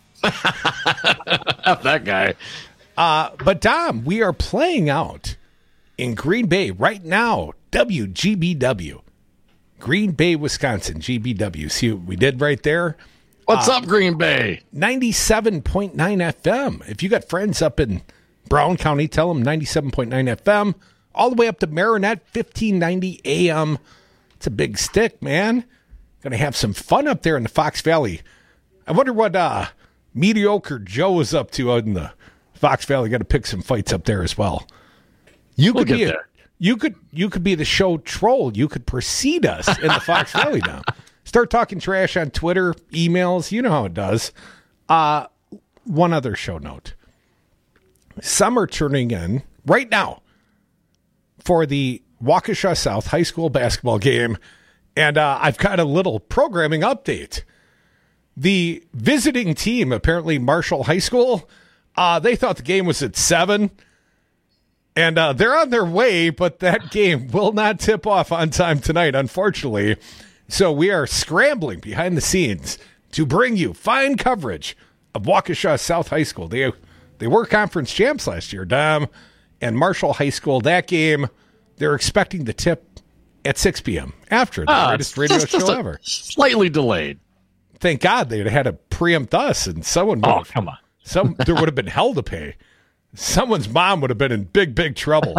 that guy.
Uh, but Dom, we are playing out in Green Bay right now, W G B W. Green Bay, Wisconsin, G B W. See what we did right there?
What's
uh,
up, Green Bay?
ninety-seven point nine F M. If you got friends up in Brown County, tell them ninety-seven point nine F M. All the way up to Marinette, fifteen ninety A M. It's a big stick, man. going to have some fun up there in the Fox Valley. I wonder what uh, Mediocre Joe is up to out in the Fox Valley. Got to pick some fights up there as well. You
We'll
could be
get
a,
there.
you could you could be the show troll. You could precede us in the Fox Valley now. Start talking trash on Twitter, emails. You know how it does. Uh, one other show note. Some are turning in right now for the Waukesha South High School basketball game. And uh, I've got a little programming update. The visiting team, apparently Marshall High School, uh, they thought the game was at seven. And uh, they're on their way, but that game will not tip off on time tonight, unfortunately. So we are scrambling behind the scenes to bring you fine coverage of Waukesha South High School. They, they were conference champs last year, Dom. And Marshall High School, that game, they're expecting the tip at six p.m. after the
Ah,
greatest radio
just- just
show
a-
ever.
Slightly delayed.
Thank God they'd had to preempt us, and someone would
Oh,
have,
come on.
some there would have been hell to pay. Someone's mom would have been in big, big trouble.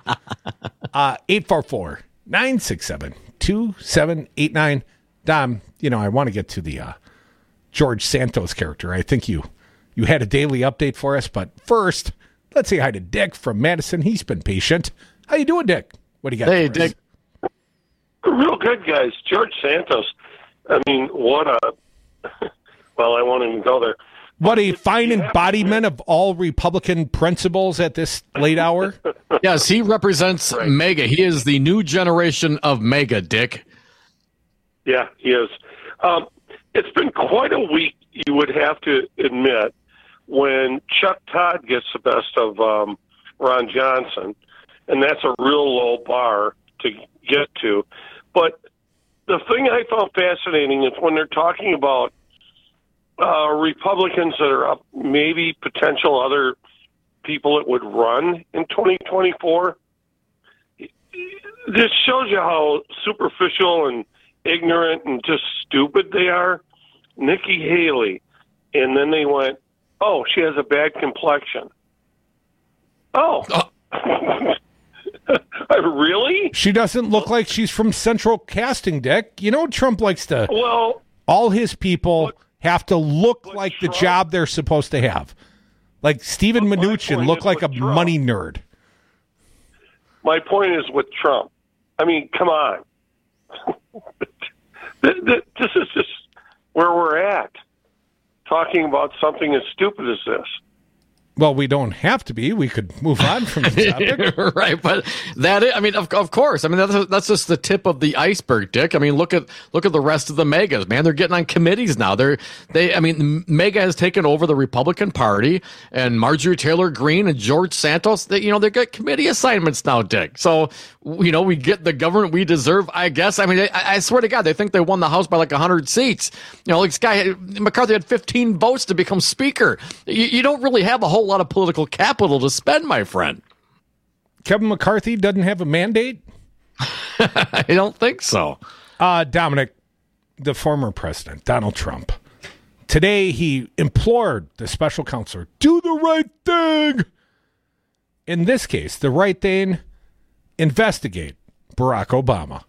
uh, eight four four, nine six seven, two seven eight nine. Dom, you know, I want to get to the uh, George Santos character. I think you you had a daily update for us, but first, let's say hi to Dick from Madison. He's been patient. How you doing, Dick? What do you got?
Hey,
for us?
Dick.
Real good, guys. George Santos. I mean, what a... well, I won't even go there.
What a fine embodiment of all Republican principles at this late hour.
Yes, he represents MAGA. He is the new generation of MAGA, Dick.
Yeah, he is. Um, it's been quite a week, you would have to admit, when Chuck Todd gets the best of um, Ron Johnson, and that's a real low bar to get to. But the thing I found fascinating is when they're talking about uh, Republicans that are up, maybe potential other people that would run in twenty twenty-four, this shows you how superficial and ignorant and just stupid they are. Nikki Haley. And then they went, oh, she has a bad complexion. Oh. Really?
She doesn't look like she's from Central Casting, Dick. You know, Trump likes to.
Well,
all his people look, have to look like Trump, the job they're supposed to have. Like Steven Mnuchin look like a Trump. money nerd.
My point is with Trump. I mean, come on. This is just where we're at. Talking about something as stupid as this.
Well, we don't have to be. We could move on from the topic.
Right, but that is, I mean, of, of course. I mean, that's, that's just the tip of the iceberg, Dick. I mean, look at look at the rest of the megas, man. They're getting on committees now. They're they. I mean, MAGA has taken over the Republican Party, and Marjorie Taylor Greene and George Santos. They, you know, they got committee assignments now, Dick. So, you know, we get the government we deserve, I guess. I mean, I, I swear to God, they think they won the House by like a hundred seats. You know, like this guy McCarthy had fifteen votes to become Speaker. You, you don't really have a whole lot of political capital to spend, my friend.
Kevin McCarthy doesn't have a mandate?
I don't think so.
Uh, Dominic, the former president, Donald Trump, today he implored the special counselor, do the right thing. In this case, the right thing, investigate Barack Obama.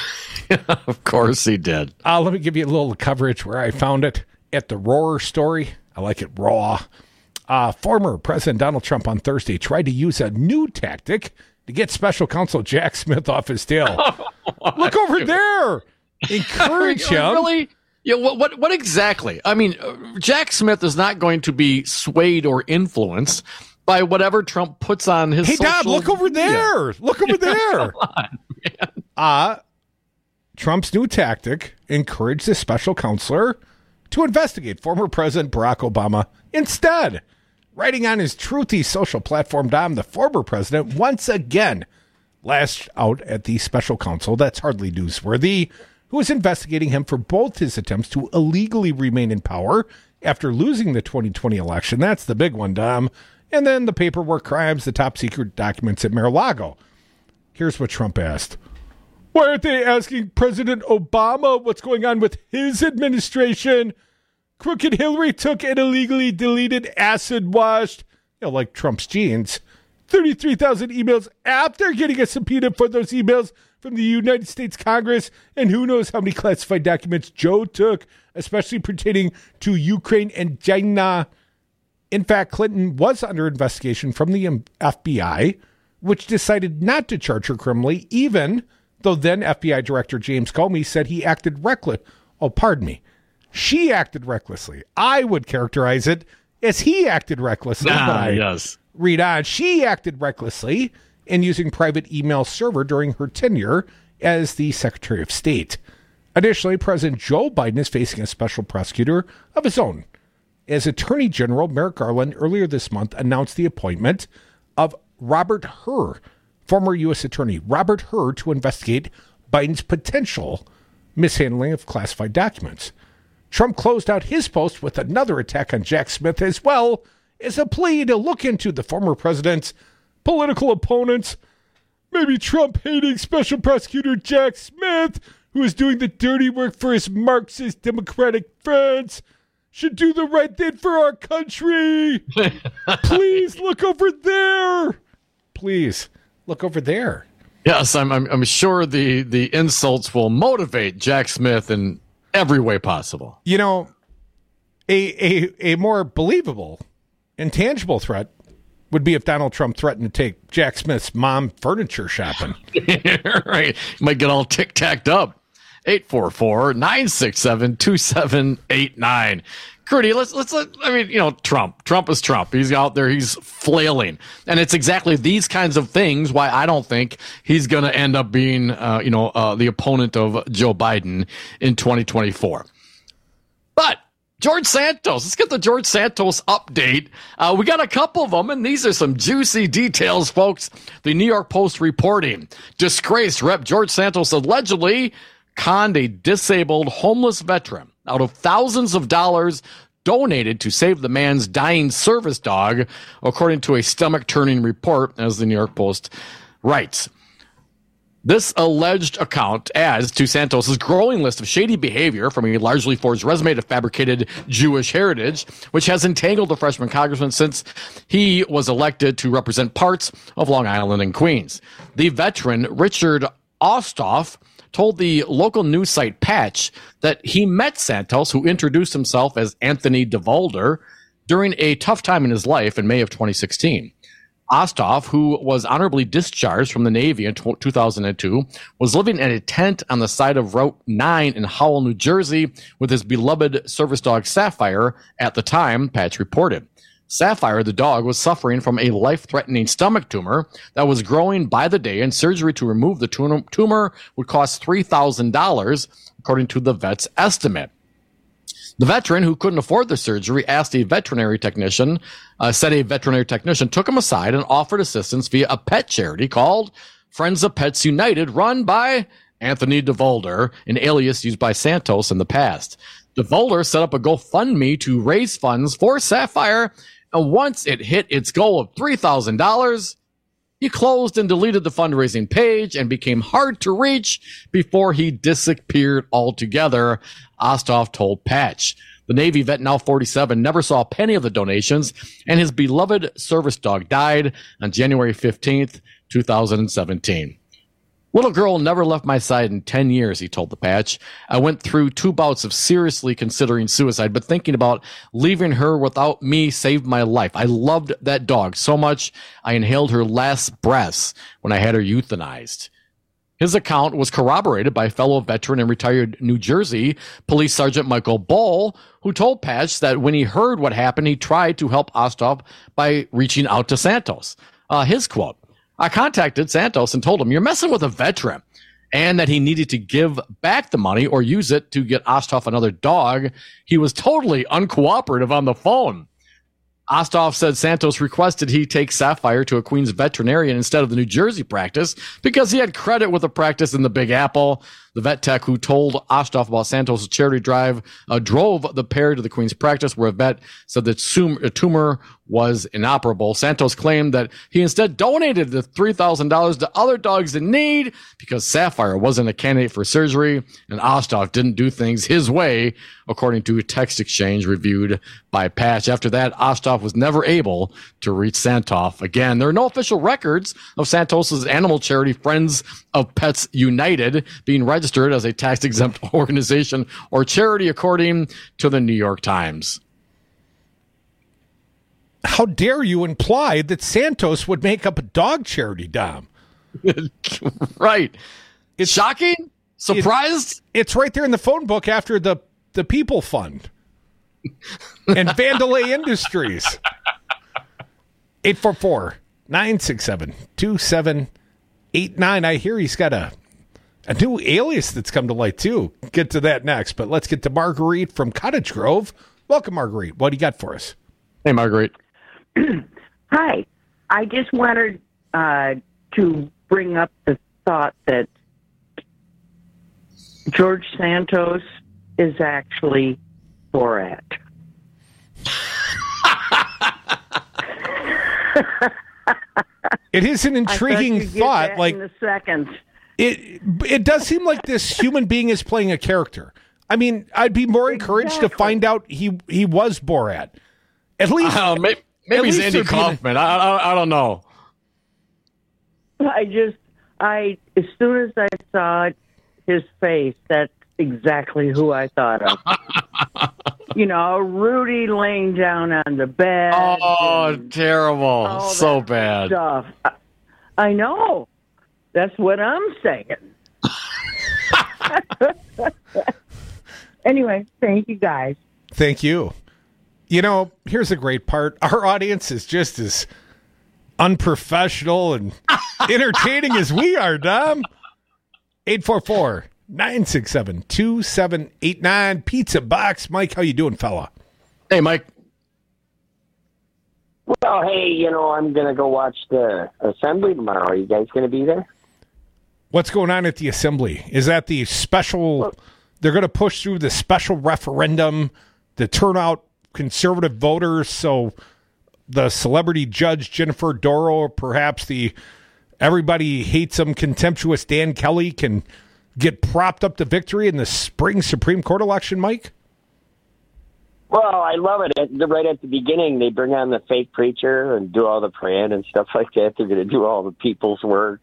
Of course he did.
Uh, let me give you a little coverage where I found it at the Roar story. I like it raw. Uh, former President Donald Trump on Thursday tried to use a new tactic to get special counsel Jack Smith off his tail. Oh, look over there. Encourage him.
Really? Yeah, what, what what exactly? I mean, Jack Smith is not going to be swayed or influenced by whatever Trump puts on his
Hey,
social
Dad, look over
media.
there. Look over there.
Come on, man.
Uh, Trump's new tactic encouraged the special counselor to investigate former President Barack Obama instead. Writing on his truthy social platform, Dom, the former president once again lashed out at the special counsel, that's hardly newsworthy, who was investigating him for both his attempts to illegally remain in power after losing the twenty twenty election. That's the big one, Dom. And then the paperwork crimes, the top secret documents at Mar-a-Lago. Here's what Trump asked. Why aren't they asking President Obama what's going on with his administration? Crooked Hillary took and illegally deleted acid washed, you know, like Trump's jeans, thirty-three thousand emails after getting a subpoena for those emails for from the United States Congress, and who knows how many classified documents Joe took, especially pertaining to Ukraine and China. In fact, Clinton was under investigation from the F B I, which decided not to charge her criminally, even though then F B I Director James Comey said he acted reckless. Oh, pardon me. She acted recklessly. I would characterize it as he acted recklessly.
Ah,
but I
yes.
Read on. She acted recklessly in using private email server during her tenure as the Secretary of State. Additionally, President Joe Biden is facing a special prosecutor of his own. As Attorney General, Merrick Garland earlier this month announced the appointment of Robert Hur, former U S Attorney Robert Hur, to investigate Biden's potential mishandling of classified documents. Trump closed out his post with another attack on Jack Smith, as well as a plea to look into the former president's political opponents. Maybe Trump-hating Special Prosecutor Jack Smith, who is doing the dirty work for his Marxist Democratic friends, should do the right thing for our country. Please look over there. Please look over there.
Yes, I'm, I'm, I'm sure the, the insults will motivate Jack Smith in every way possible.
You know, a, a, a more believable and tangible threat would be if Donald Trump threatened to take Jack Smith's mom furniture shopping.
Right. You might get all tic-tacked up. eight four four, nine six seven, two seven eight nine. Curdy, let's, let's, let, I mean, you know, Trump. Trump is Trump. He's out there. He's flailing. And it's exactly these kinds of things why I don't think he's going to end up being, uh, you know, uh, the opponent of Joe Biden in twenty twenty-four. But George Santos, let's get the George Santos update. Uh, we got a couple of them, and these are some juicy details, folks. The New York Post reporting. Disgraced Rep George Santos allegedly conned a disabled homeless veteran out of thousands of dollars donated to save the man's dying service dog, according to a stomach-turning report, as the New York Post writes. This alleged account adds to Santos' growing list of shady behavior, from a largely forged resume to fabricated Jewish heritage, which has entangled the freshman congressman since he was elected to represent parts of Long Island and Queens. The veteran, Richard Ostoff, told the local news site Patch that he met Santos, who introduced himself as Anthony DeVolder, during a tough time in his life in May of twenty sixteen. Ostoff, who was honorably discharged from the Navy in two thousand two, was living in a tent on the side of Route nine in Howell, New Jersey, with his beloved service dog Sapphire at the time, Patch reported. Sapphire, the dog, was suffering from a life-threatening stomach tumor that was growing by the day, and surgery to remove the tumor would cost three thousand dollars, according to the vet's estimate. The veteran, who couldn't afford the surgery, asked a veterinary technician, uh, said a veterinary technician took him aside and offered assistance via a pet charity called Friends of Pets United, run by Anthony DeVolder, an alias used by Santos in the past. DeVolder set up a GoFundMe to raise funds for Sapphire, and once it hit its goal of three thousand dollars, he closed and deleted the fundraising page and became hard to reach before he disappeared altogether, Ostoff told Patch. The Navy vet, now forty-seven, never saw a penny of the donations, and his beloved service dog died on January fifteenth, two thousand seventeen. Little girl never left my side in ten years, he told the Patch. I went through two bouts of seriously considering suicide, but thinking about leaving her without me saved my life. I loved that dog so much, I inhaled her last breaths when I had her euthanized. His account was corroborated by fellow veteran and retired New Jersey Police Sergeant Michael Ball, who told Patch that when he heard what happened, he tried to help Ostoff by reaching out to Santos. Uh, his quote, I contacted Santos and told him, you're messing with a veteran, and that he needed to give back the money or use it to get Ostoff another dog. He was totally uncooperative on the phone. Ostoff said Santos requested he take Sapphire to a Queens veterinarian instead of the New Jersey practice because he had credit with a practice in the Big Apple. The vet tech who told Ostoff about Santos' charity drive uh, drove the pair to the Queens practice, where a vet said the tumor was inoperable. Santos claimed that he instead donated the three thousand dollars to other dogs in need because Sapphire wasn't a candidate for surgery and Ostoff didn't do things his way according to a text exchange reviewed by Patch. After that, Osthoff was never able to reach Santoff again. There are no official records of Santos's animal charity Friends of Pets United being registered as a tax-exempt organization or charity, according to the New York Times.
How dare you imply that Santos would make up a dog charity, Dom?
Right. It's shocking? Surprised?
It, it's right there in the phone book after the, the People Fund and Vandalay Industries. eight four four, nine six seven, two seven eight nine. I hear he's got a, a new alias that's come to light, too. Get to that next, but let's get to Marguerite from Cottage Grove. Welcome, Marguerite. What do you got for us?
Hey, Marguerite.
Hi. I just wanted uh, to bring up the thought that George Santos is actually Borat.
It is an intriguing
I thought.
thought.
That
like
in a second,
it it does seem like this human being is playing a character. I mean, I'd be more encouraged
Exactly.
to find out he he was Borat. At least,
uh, maybe, maybe it's Andy Kaufman. A... I, I I don't know.
I just I as soon as I saw his face, that's exactly who I thought of. You know, Rudy laying down on the bed.
Oh, terrible. So bad.
Stuff. I, I know. That's what I'm saying. Anyway, thank you guys.
Thank you. You know, here's a great part. Our audience is just as unprofessional and entertaining as we are, Dom. eight four four, nine six seven, two seven eight nine. Pizza Box. Mike, how you doing, fella?
Hey, Mike.
Well, hey, you know, I'm going to go watch the assembly tomorrow. Are you guys going to be there?
What's going on at the assembly? Is that the special... They're going to push through the special referendum to turn out conservative voters, so the celebrity judge Jennifer Doro, perhaps the everybody hates him contemptuous Dan Kelly, can get propped up to victory in the spring Supreme Court election, Mike?
Well, I love it. At, right at the beginning, they bring on the fake preacher and do all the praying and stuff like that. They're going to do all the people's work.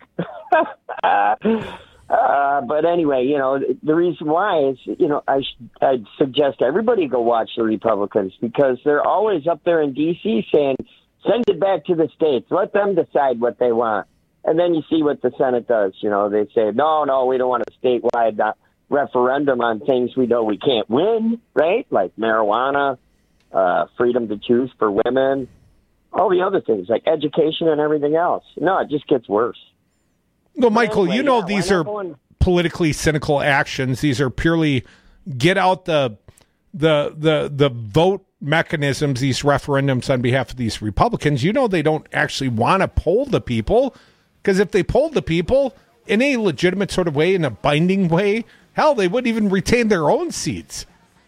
Uh, but anyway, you know, the reason why is, you know, I sh- I'd suggest everybody go watch the Republicans because they're always up there in D C saying, send it back to the states. Let them decide what they want. And then you see what the Senate does. You know, they say, no, no, we don't want a statewide uh, referendum on things we know we can't win, right? Like marijuana, uh, freedom to choose for women, all the other things like education and everything else. No, it just gets worse.
No, Michael,
anyway,
you know
yeah,
these are
going...
politically cynical actions. These are purely get out the the the the vote mechanisms, these referendums on behalf of these Republicans. You know they don't actually want to poll the people, because if they polled the people in a legitimate sort of way, in a binding way, hell, they wouldn't even retain their own seats.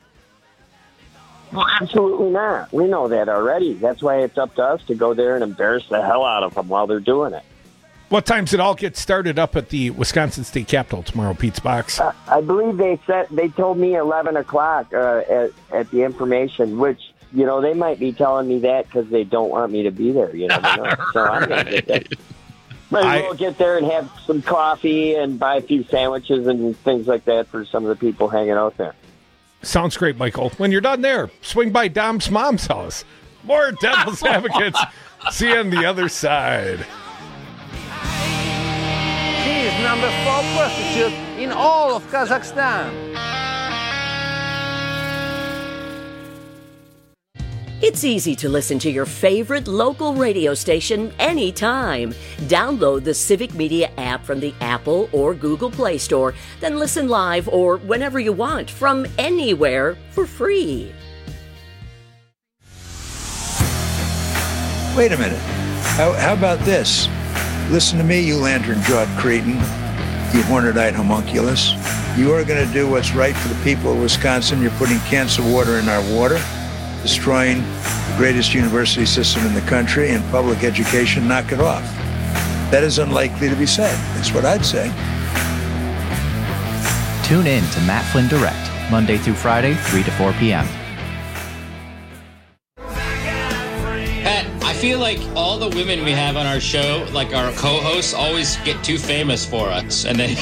Well, absolutely not. We know that already. That's why it's up to us to go there and embarrass the hell out of them while they're doing it.
What time's it all get started up at the Wisconsin State Capitol tomorrow, Pete's Box?
Uh, I believe they said they told me eleven o'clock uh, at, at the information, which, you know, they might be telling me that because they don't want me to be there. You never know. So I'm going to get there. Might as well get there and have some coffee and buy a few sandwiches and things like that for some of the people hanging out there.
Sounds great, Michael. When you're done there, swing by Dom's mom's house. More Devil's Advocates. See you on the other side.
She is number four prostitute in all of Kazakhstan.
It's easy to listen to your favorite local radio station anytime. Download the Civic Media app from the Apple or Google Play Store, then listen live or whenever you want from anywhere for free.
Wait a minute. How, how about this? Listen to me, you lantern-jawed cretin, you hornet-eyed homunculus. You are going to do what's right for the people of Wisconsin. You're putting cancer water in our water, destroying the greatest university system in the country, and public education. Knock it off. That is unlikely to be said. That's what I'd say.
Tune in to Matt Flynn Direct Monday through Friday, three to four p.m.
Pat, I feel like all the women we have on our show, like our co-hosts, always get too famous for us. And then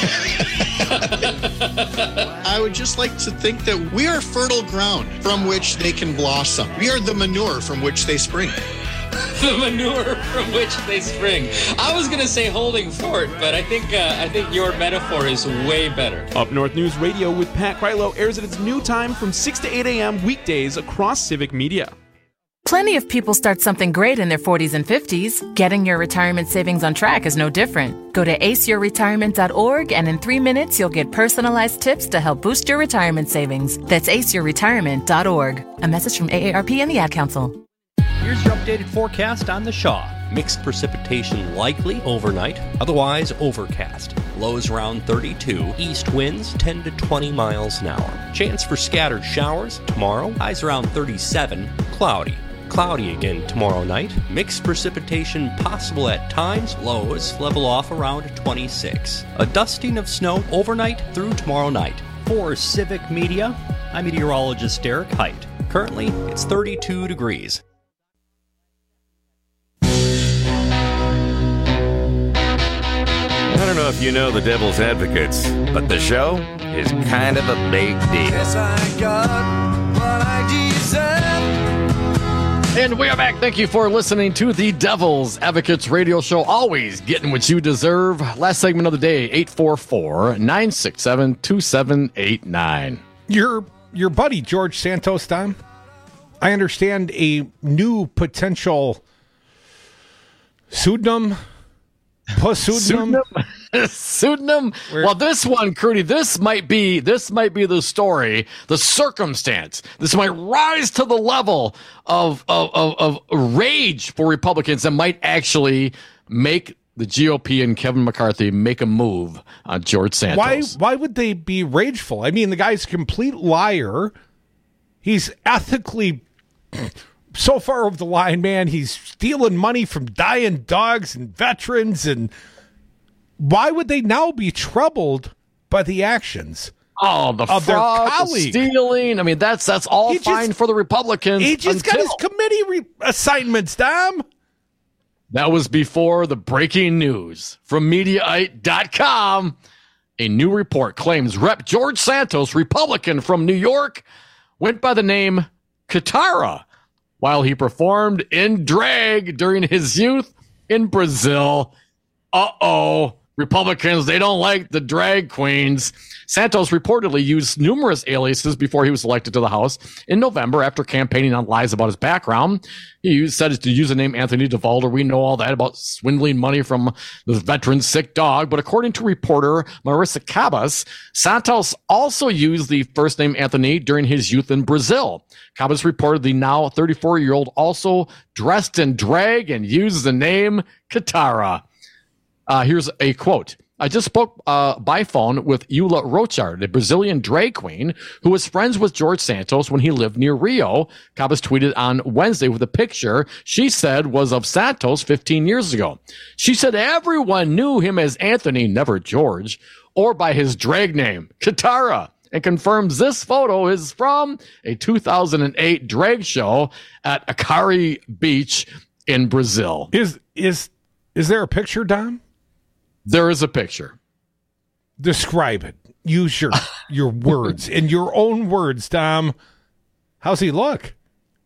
I would just like to think that we are fertile ground from which they can blossom. We are the manure from which they spring.
The manure from which they spring. I was gonna say holding fort, but I think uh, I think your metaphor is way better.
Up North News Radio with Pat Krylo airs at its new time from six to eight a.m. weekdays across Civic Media.
Plenty of people start something great in their forties and fifties. Getting your retirement savings on track is no different. Go to ace your retirement dot org and in three minutes you'll get personalized tips to help boost your retirement savings. That's ace your retirement dot org. A message from A A R P and the Ad Council.
Here's your updated forecast on the Shaw. Mixed precipitation likely overnight, otherwise overcast. Lows around thirty-two. East winds ten to twenty miles an hour. Chance for scattered showers tomorrow. Highs around thirty-seven. Cloudy. Cloudy again tomorrow night. Mixed precipitation possible at times. Lows level off around twenty-six. A dusting of snow overnight through tomorrow night. For Civic Media, I'm meteorologist Derek Height. Currently, it's thirty-two degrees.
I don't know if you know the Devil's Advocates, but the show is kind of a big deal.
Yes, I got what I deserve.
And we are back. Thank you for listening to the Devil's Advocates radio show. Always getting what you deserve. Last segment of the day, eight four four, nine six seven, two seven eight nine.
Your, your buddy, George Santos, Tom, I understand a new potential pseudonym.
Pseudonym. Pseudonym. Well, this one, Crudy, this might be this might be the story, the circumstance. This might rise to the level of of, of, of rage for Republicans that might actually make the G O P and Kevin McCarthy make a move on George Santos.
Why why would they be rageful? I mean, the guy's a complete liar. He's ethically so far over the line, man. He's stealing money from dying dogs and veterans. And why would they now be troubled by the actions
oh, the
of their
fraud,
colleague?
The stealing. I mean, that's that's all
he
fine
just,
for the Republicans.
He just
until,
got his committee re- assignments, Dom.
That was before the breaking news from Mediaite dot com. A new report claims Rep George Santos, Republican from New York, went by the name Katara while he performed in drag during his youth in Brazil. Uh-oh. Republicans, they don't like the drag queens. Santos reportedly used numerous aliases before he was elected to the House in November after campaigning on lies about his background. He used, said to use the name Anthony DeValder. We know all that about swindling money from the veteran's sick dog. But according to reporter Marissa Cabas, Santos also used the first name Anthony during his youth in Brazil. Cabas reported the now thirty-four-year-old also dressed in drag and used the name Katara. Uh, here's a quote. I just spoke uh, by phone with Eula Rochard, a Brazilian drag queen who was friends with George Santos when he lived near Rio. Cabas tweeted on Wednesday with a picture she said was of Santos fifteen years ago. She said everyone knew him as Anthony, never George, or by his drag name, Katara, and confirms this photo is from a two thousand eight drag show at Acari Beach in Brazil.
Is is is there a picture, Don?
There is a picture.
Describe it. Use your your words. In your own words, Tom. How's he look?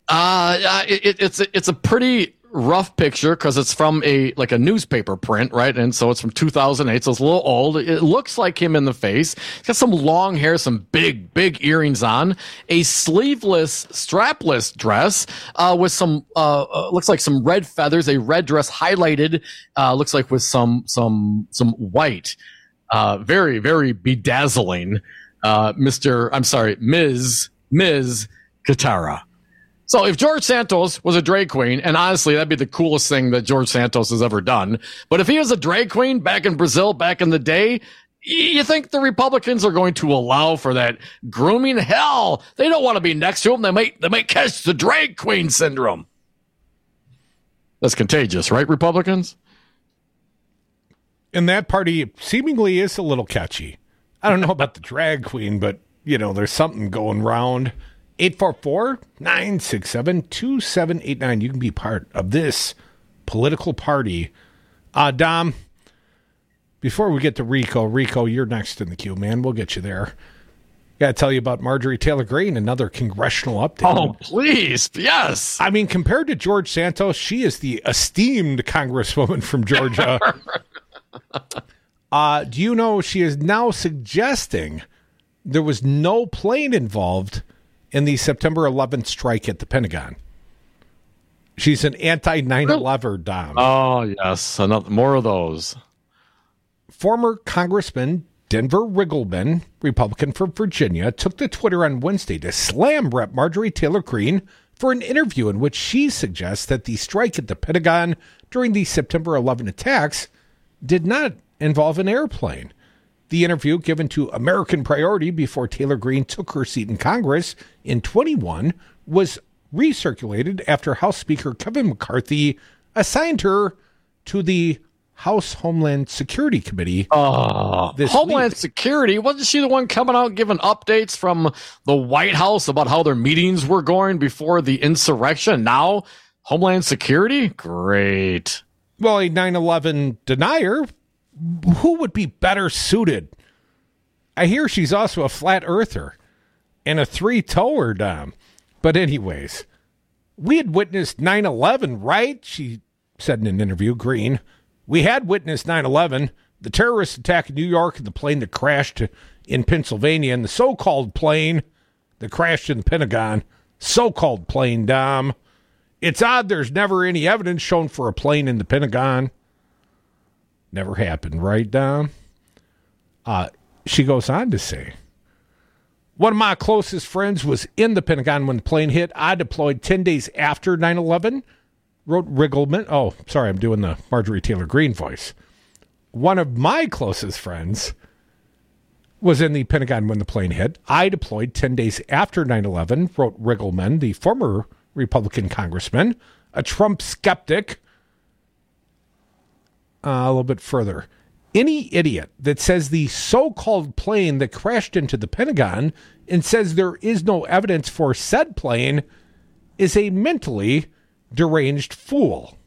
Uh, it, it's a, it's a pretty rough picture because it's from a like a newspaper print, right? And so it's from two thousand eight, so it's a little old. It looks like him in the face. He's got some long hair, some big, big earrings on, a sleeveless, strapless dress uh, with some uh, uh, looks like some red feathers. A red dress highlighted, uh, looks like with some some some white. Uh, very, very bedazzling. Uh, Mister I'm sorry, Miz Miz Katara. So if George Santos was a drag queen, and honestly, that'd be the coolest thing that George Santos has ever done. But if he was a drag queen back in Brazil, back in the day, you think the Republicans are going to allow for that grooming? Hell, they don't want to be next to him. They might, they might catch the drag queen syndrome. That's contagious, right, Republicans?
And that party seemingly is a little catchy. I don't know about the drag queen, but you know, there's something going round. eight four four, nine six seven, two seven eight nine. You can be part of this political party. Uh, Dom, before we get to Rico, Rico, you're next in the queue, man. We'll get you there. Got to tell you about Marjorie Taylor Greene, another congressional update.
Oh, please. Yes.
I mean, compared to George Santos, she is the esteemed congresswoman from Georgia. uh, do you know she is now suggesting there was no plane involved in the September eleventh strike at the Pentagon? She's an anti nine eleven Dom.
Oh, yes. Another, more of those.
Former Congressman Denver Riggleman, Republican from Virginia, took to Twitter on Wednesday to slam Representative Marjorie Taylor Greene for an interview in which she suggests that the strike at the Pentagon during the September eleventh attacks did not involve an airplane. The interview, given to American Priority before Taylor Greene took her seat in Congress in twenty-one, was recirculated after House Speaker Kevin McCarthy assigned her to the House Homeland Security Committee.
Oh, Homeland week. Security? Wasn't she the one coming out giving updates from the White House about how their meetings were going before the insurrection? Now, Homeland Security? Great.
Well, a nine eleven denier, who would be better suited? I hear she's also a flat earther and a three-toer, Dom. But anyways, we had witnessed nine eleven, right? She said in an interview, Greene. We had witnessed nine eleven, the terrorist attack in New York and the plane that crashed in Pennsylvania, and the so-called plane that crashed in the Pentagon. So-called plane, Dom. It's odd there's never any evidence shown for a plane in the Pentagon. Never happened, right, Dom? Uh, she goes on to say, one of my closest friends was in the Pentagon when the plane hit. I deployed ten days after nine eleven, wrote Riggleman. Oh, sorry, I'm doing the Marjorie Taylor Greene voice. One of my closest friends was in the Pentagon when the plane hit. I deployed ten days after nine eleven, wrote Riggleman, the former Republican congressman, a Trump skeptic. Uh, a little bit further. Any idiot that says the so-called plane that crashed into the Pentagon and says there is no evidence for said plane is a mentally deranged fool.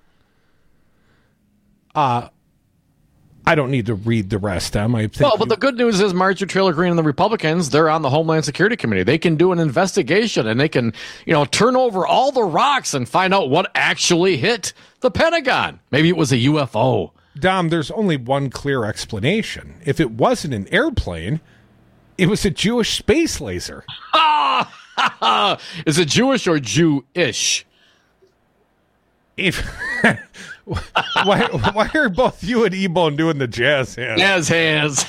Uh, I don't need to read the rest, Em. I think
well, but you- the good news is Marjorie Taylor Greene and the Republicans, they're on the Homeland Security Committee. They can do an investigation and they can, you know, turn over all the rocks and find out what actually hit the Pentagon. Maybe it was a U F O.
Dom, there's only one clear explanation. If it wasn't an airplane, it was a Jewish space laser.
Ah! Is it Jewish or Jew-ish?
If why, why are both you and E-Bone doing the jazz hands?
Jazz hands.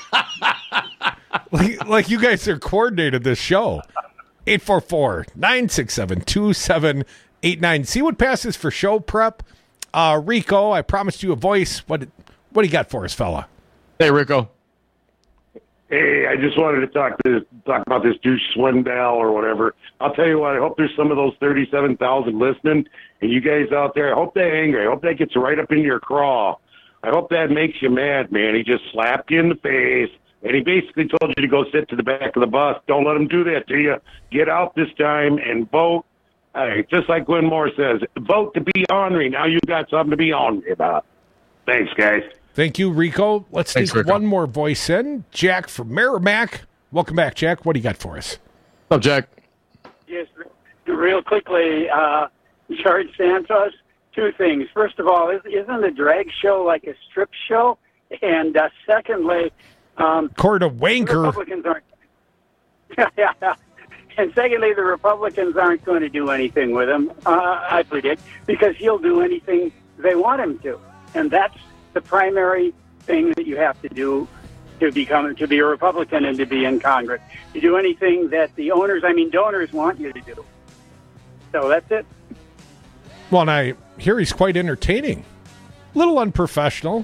like, like you guys are coordinated this show. eight four four, nine six seven, two seven eight nine. See what passes for show prep? Uh, Rico, I promised you a voice. What what do you got for us, fella?
Hey, Rico.
Hey, I just wanted to talk to talk about this douche Swindoll or whatever. I'll tell you what, I hope there's some of those thirty-seven thousand listening, and you guys out there, I hope they're angry. I hope that gets right up in your craw. I hope that makes you mad, man. He just slapped you in the face, and he basically told you to go sit to the back of the bus. Don't let him do that to you. Get out this time and vote. Hey, just like Glenn Moore says, vote to be ornery. Now you've got something to be ornery about. Thanks, guys.
Thank you, Rico. Let's
Thanks,
take
Rico.
one more voice in. Jack from Merrimack. Welcome back, Jack. What do you got for us?
Oh, Jack.
Yes, real quickly, uh, George Santos, two things. First of all, isn't the drag show like a strip show? And uh, secondly, um,
Court of Wanker.
Republicans aren't. yeah. And secondly, the Republicans aren't going to do anything with him, uh, I predict, because he'll do anything they want him to. And that's the primary thing that you have to do to become to be a Republican and to be in Congress. You do anything that the owners, I mean donors, want you to do. So that's it.
Well, and I hear he's quite entertaining. A little unprofessional.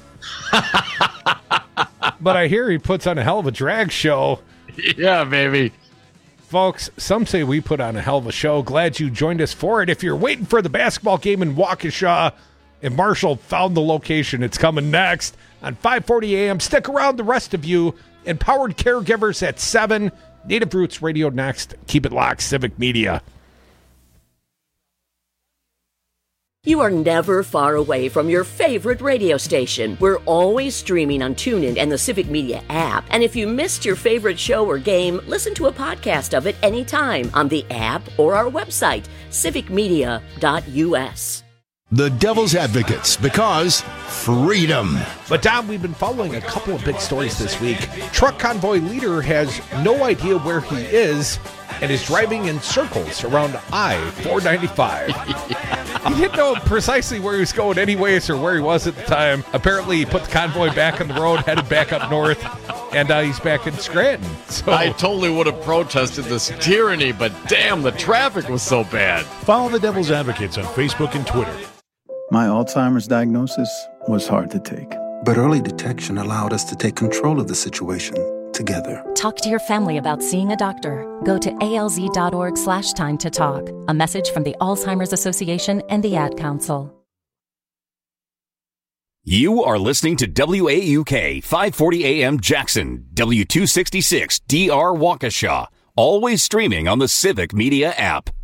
But I hear he puts on a hell of a drag show.
Yeah, baby.
Folks, some say we put on a hell of a show. Glad you joined us for it. If you're waiting for the basketball game in Waukesha, if Marshall found the location, it's coming next. on five forty A M. Stick around, the rest of you. Empowered Caregivers at seven. Native Roots Radio next. Keep it locked, Civic Media.
You are never far away from your favorite radio station. We're always streaming on TuneIn and the Civic Media app. And if you missed your favorite show or game, listen to a podcast of it anytime on the app or our website, civic media dot u s.
The Devil's Advocates, because freedom.
But, Dom, we've been following a couple of big stories this week. Truck convoy leader has no idea where he is and is driving in circles around I four ninety-five. He didn't know precisely where he was going anyways or where he was at the time. Apparently, he put the convoy back on the road, headed back up north, and uh, he's back in Scranton. So
I totally would have protested this tyranny, but damn, the traffic was so bad.
Follow the Devil's Advocates on Facebook and Twitter.
My Alzheimer's diagnosis was hard to take.
But early detection allowed us to take control of the situation together. Talk to your family about seeing a doctor. Go to alz.org slash time to talk. A message from the Alzheimer's Association and the Ad Council.
You are listening to W A U K five forty A M Jackson, W two sixty-six D R Waukesha. Always streaming on the Civic Media app.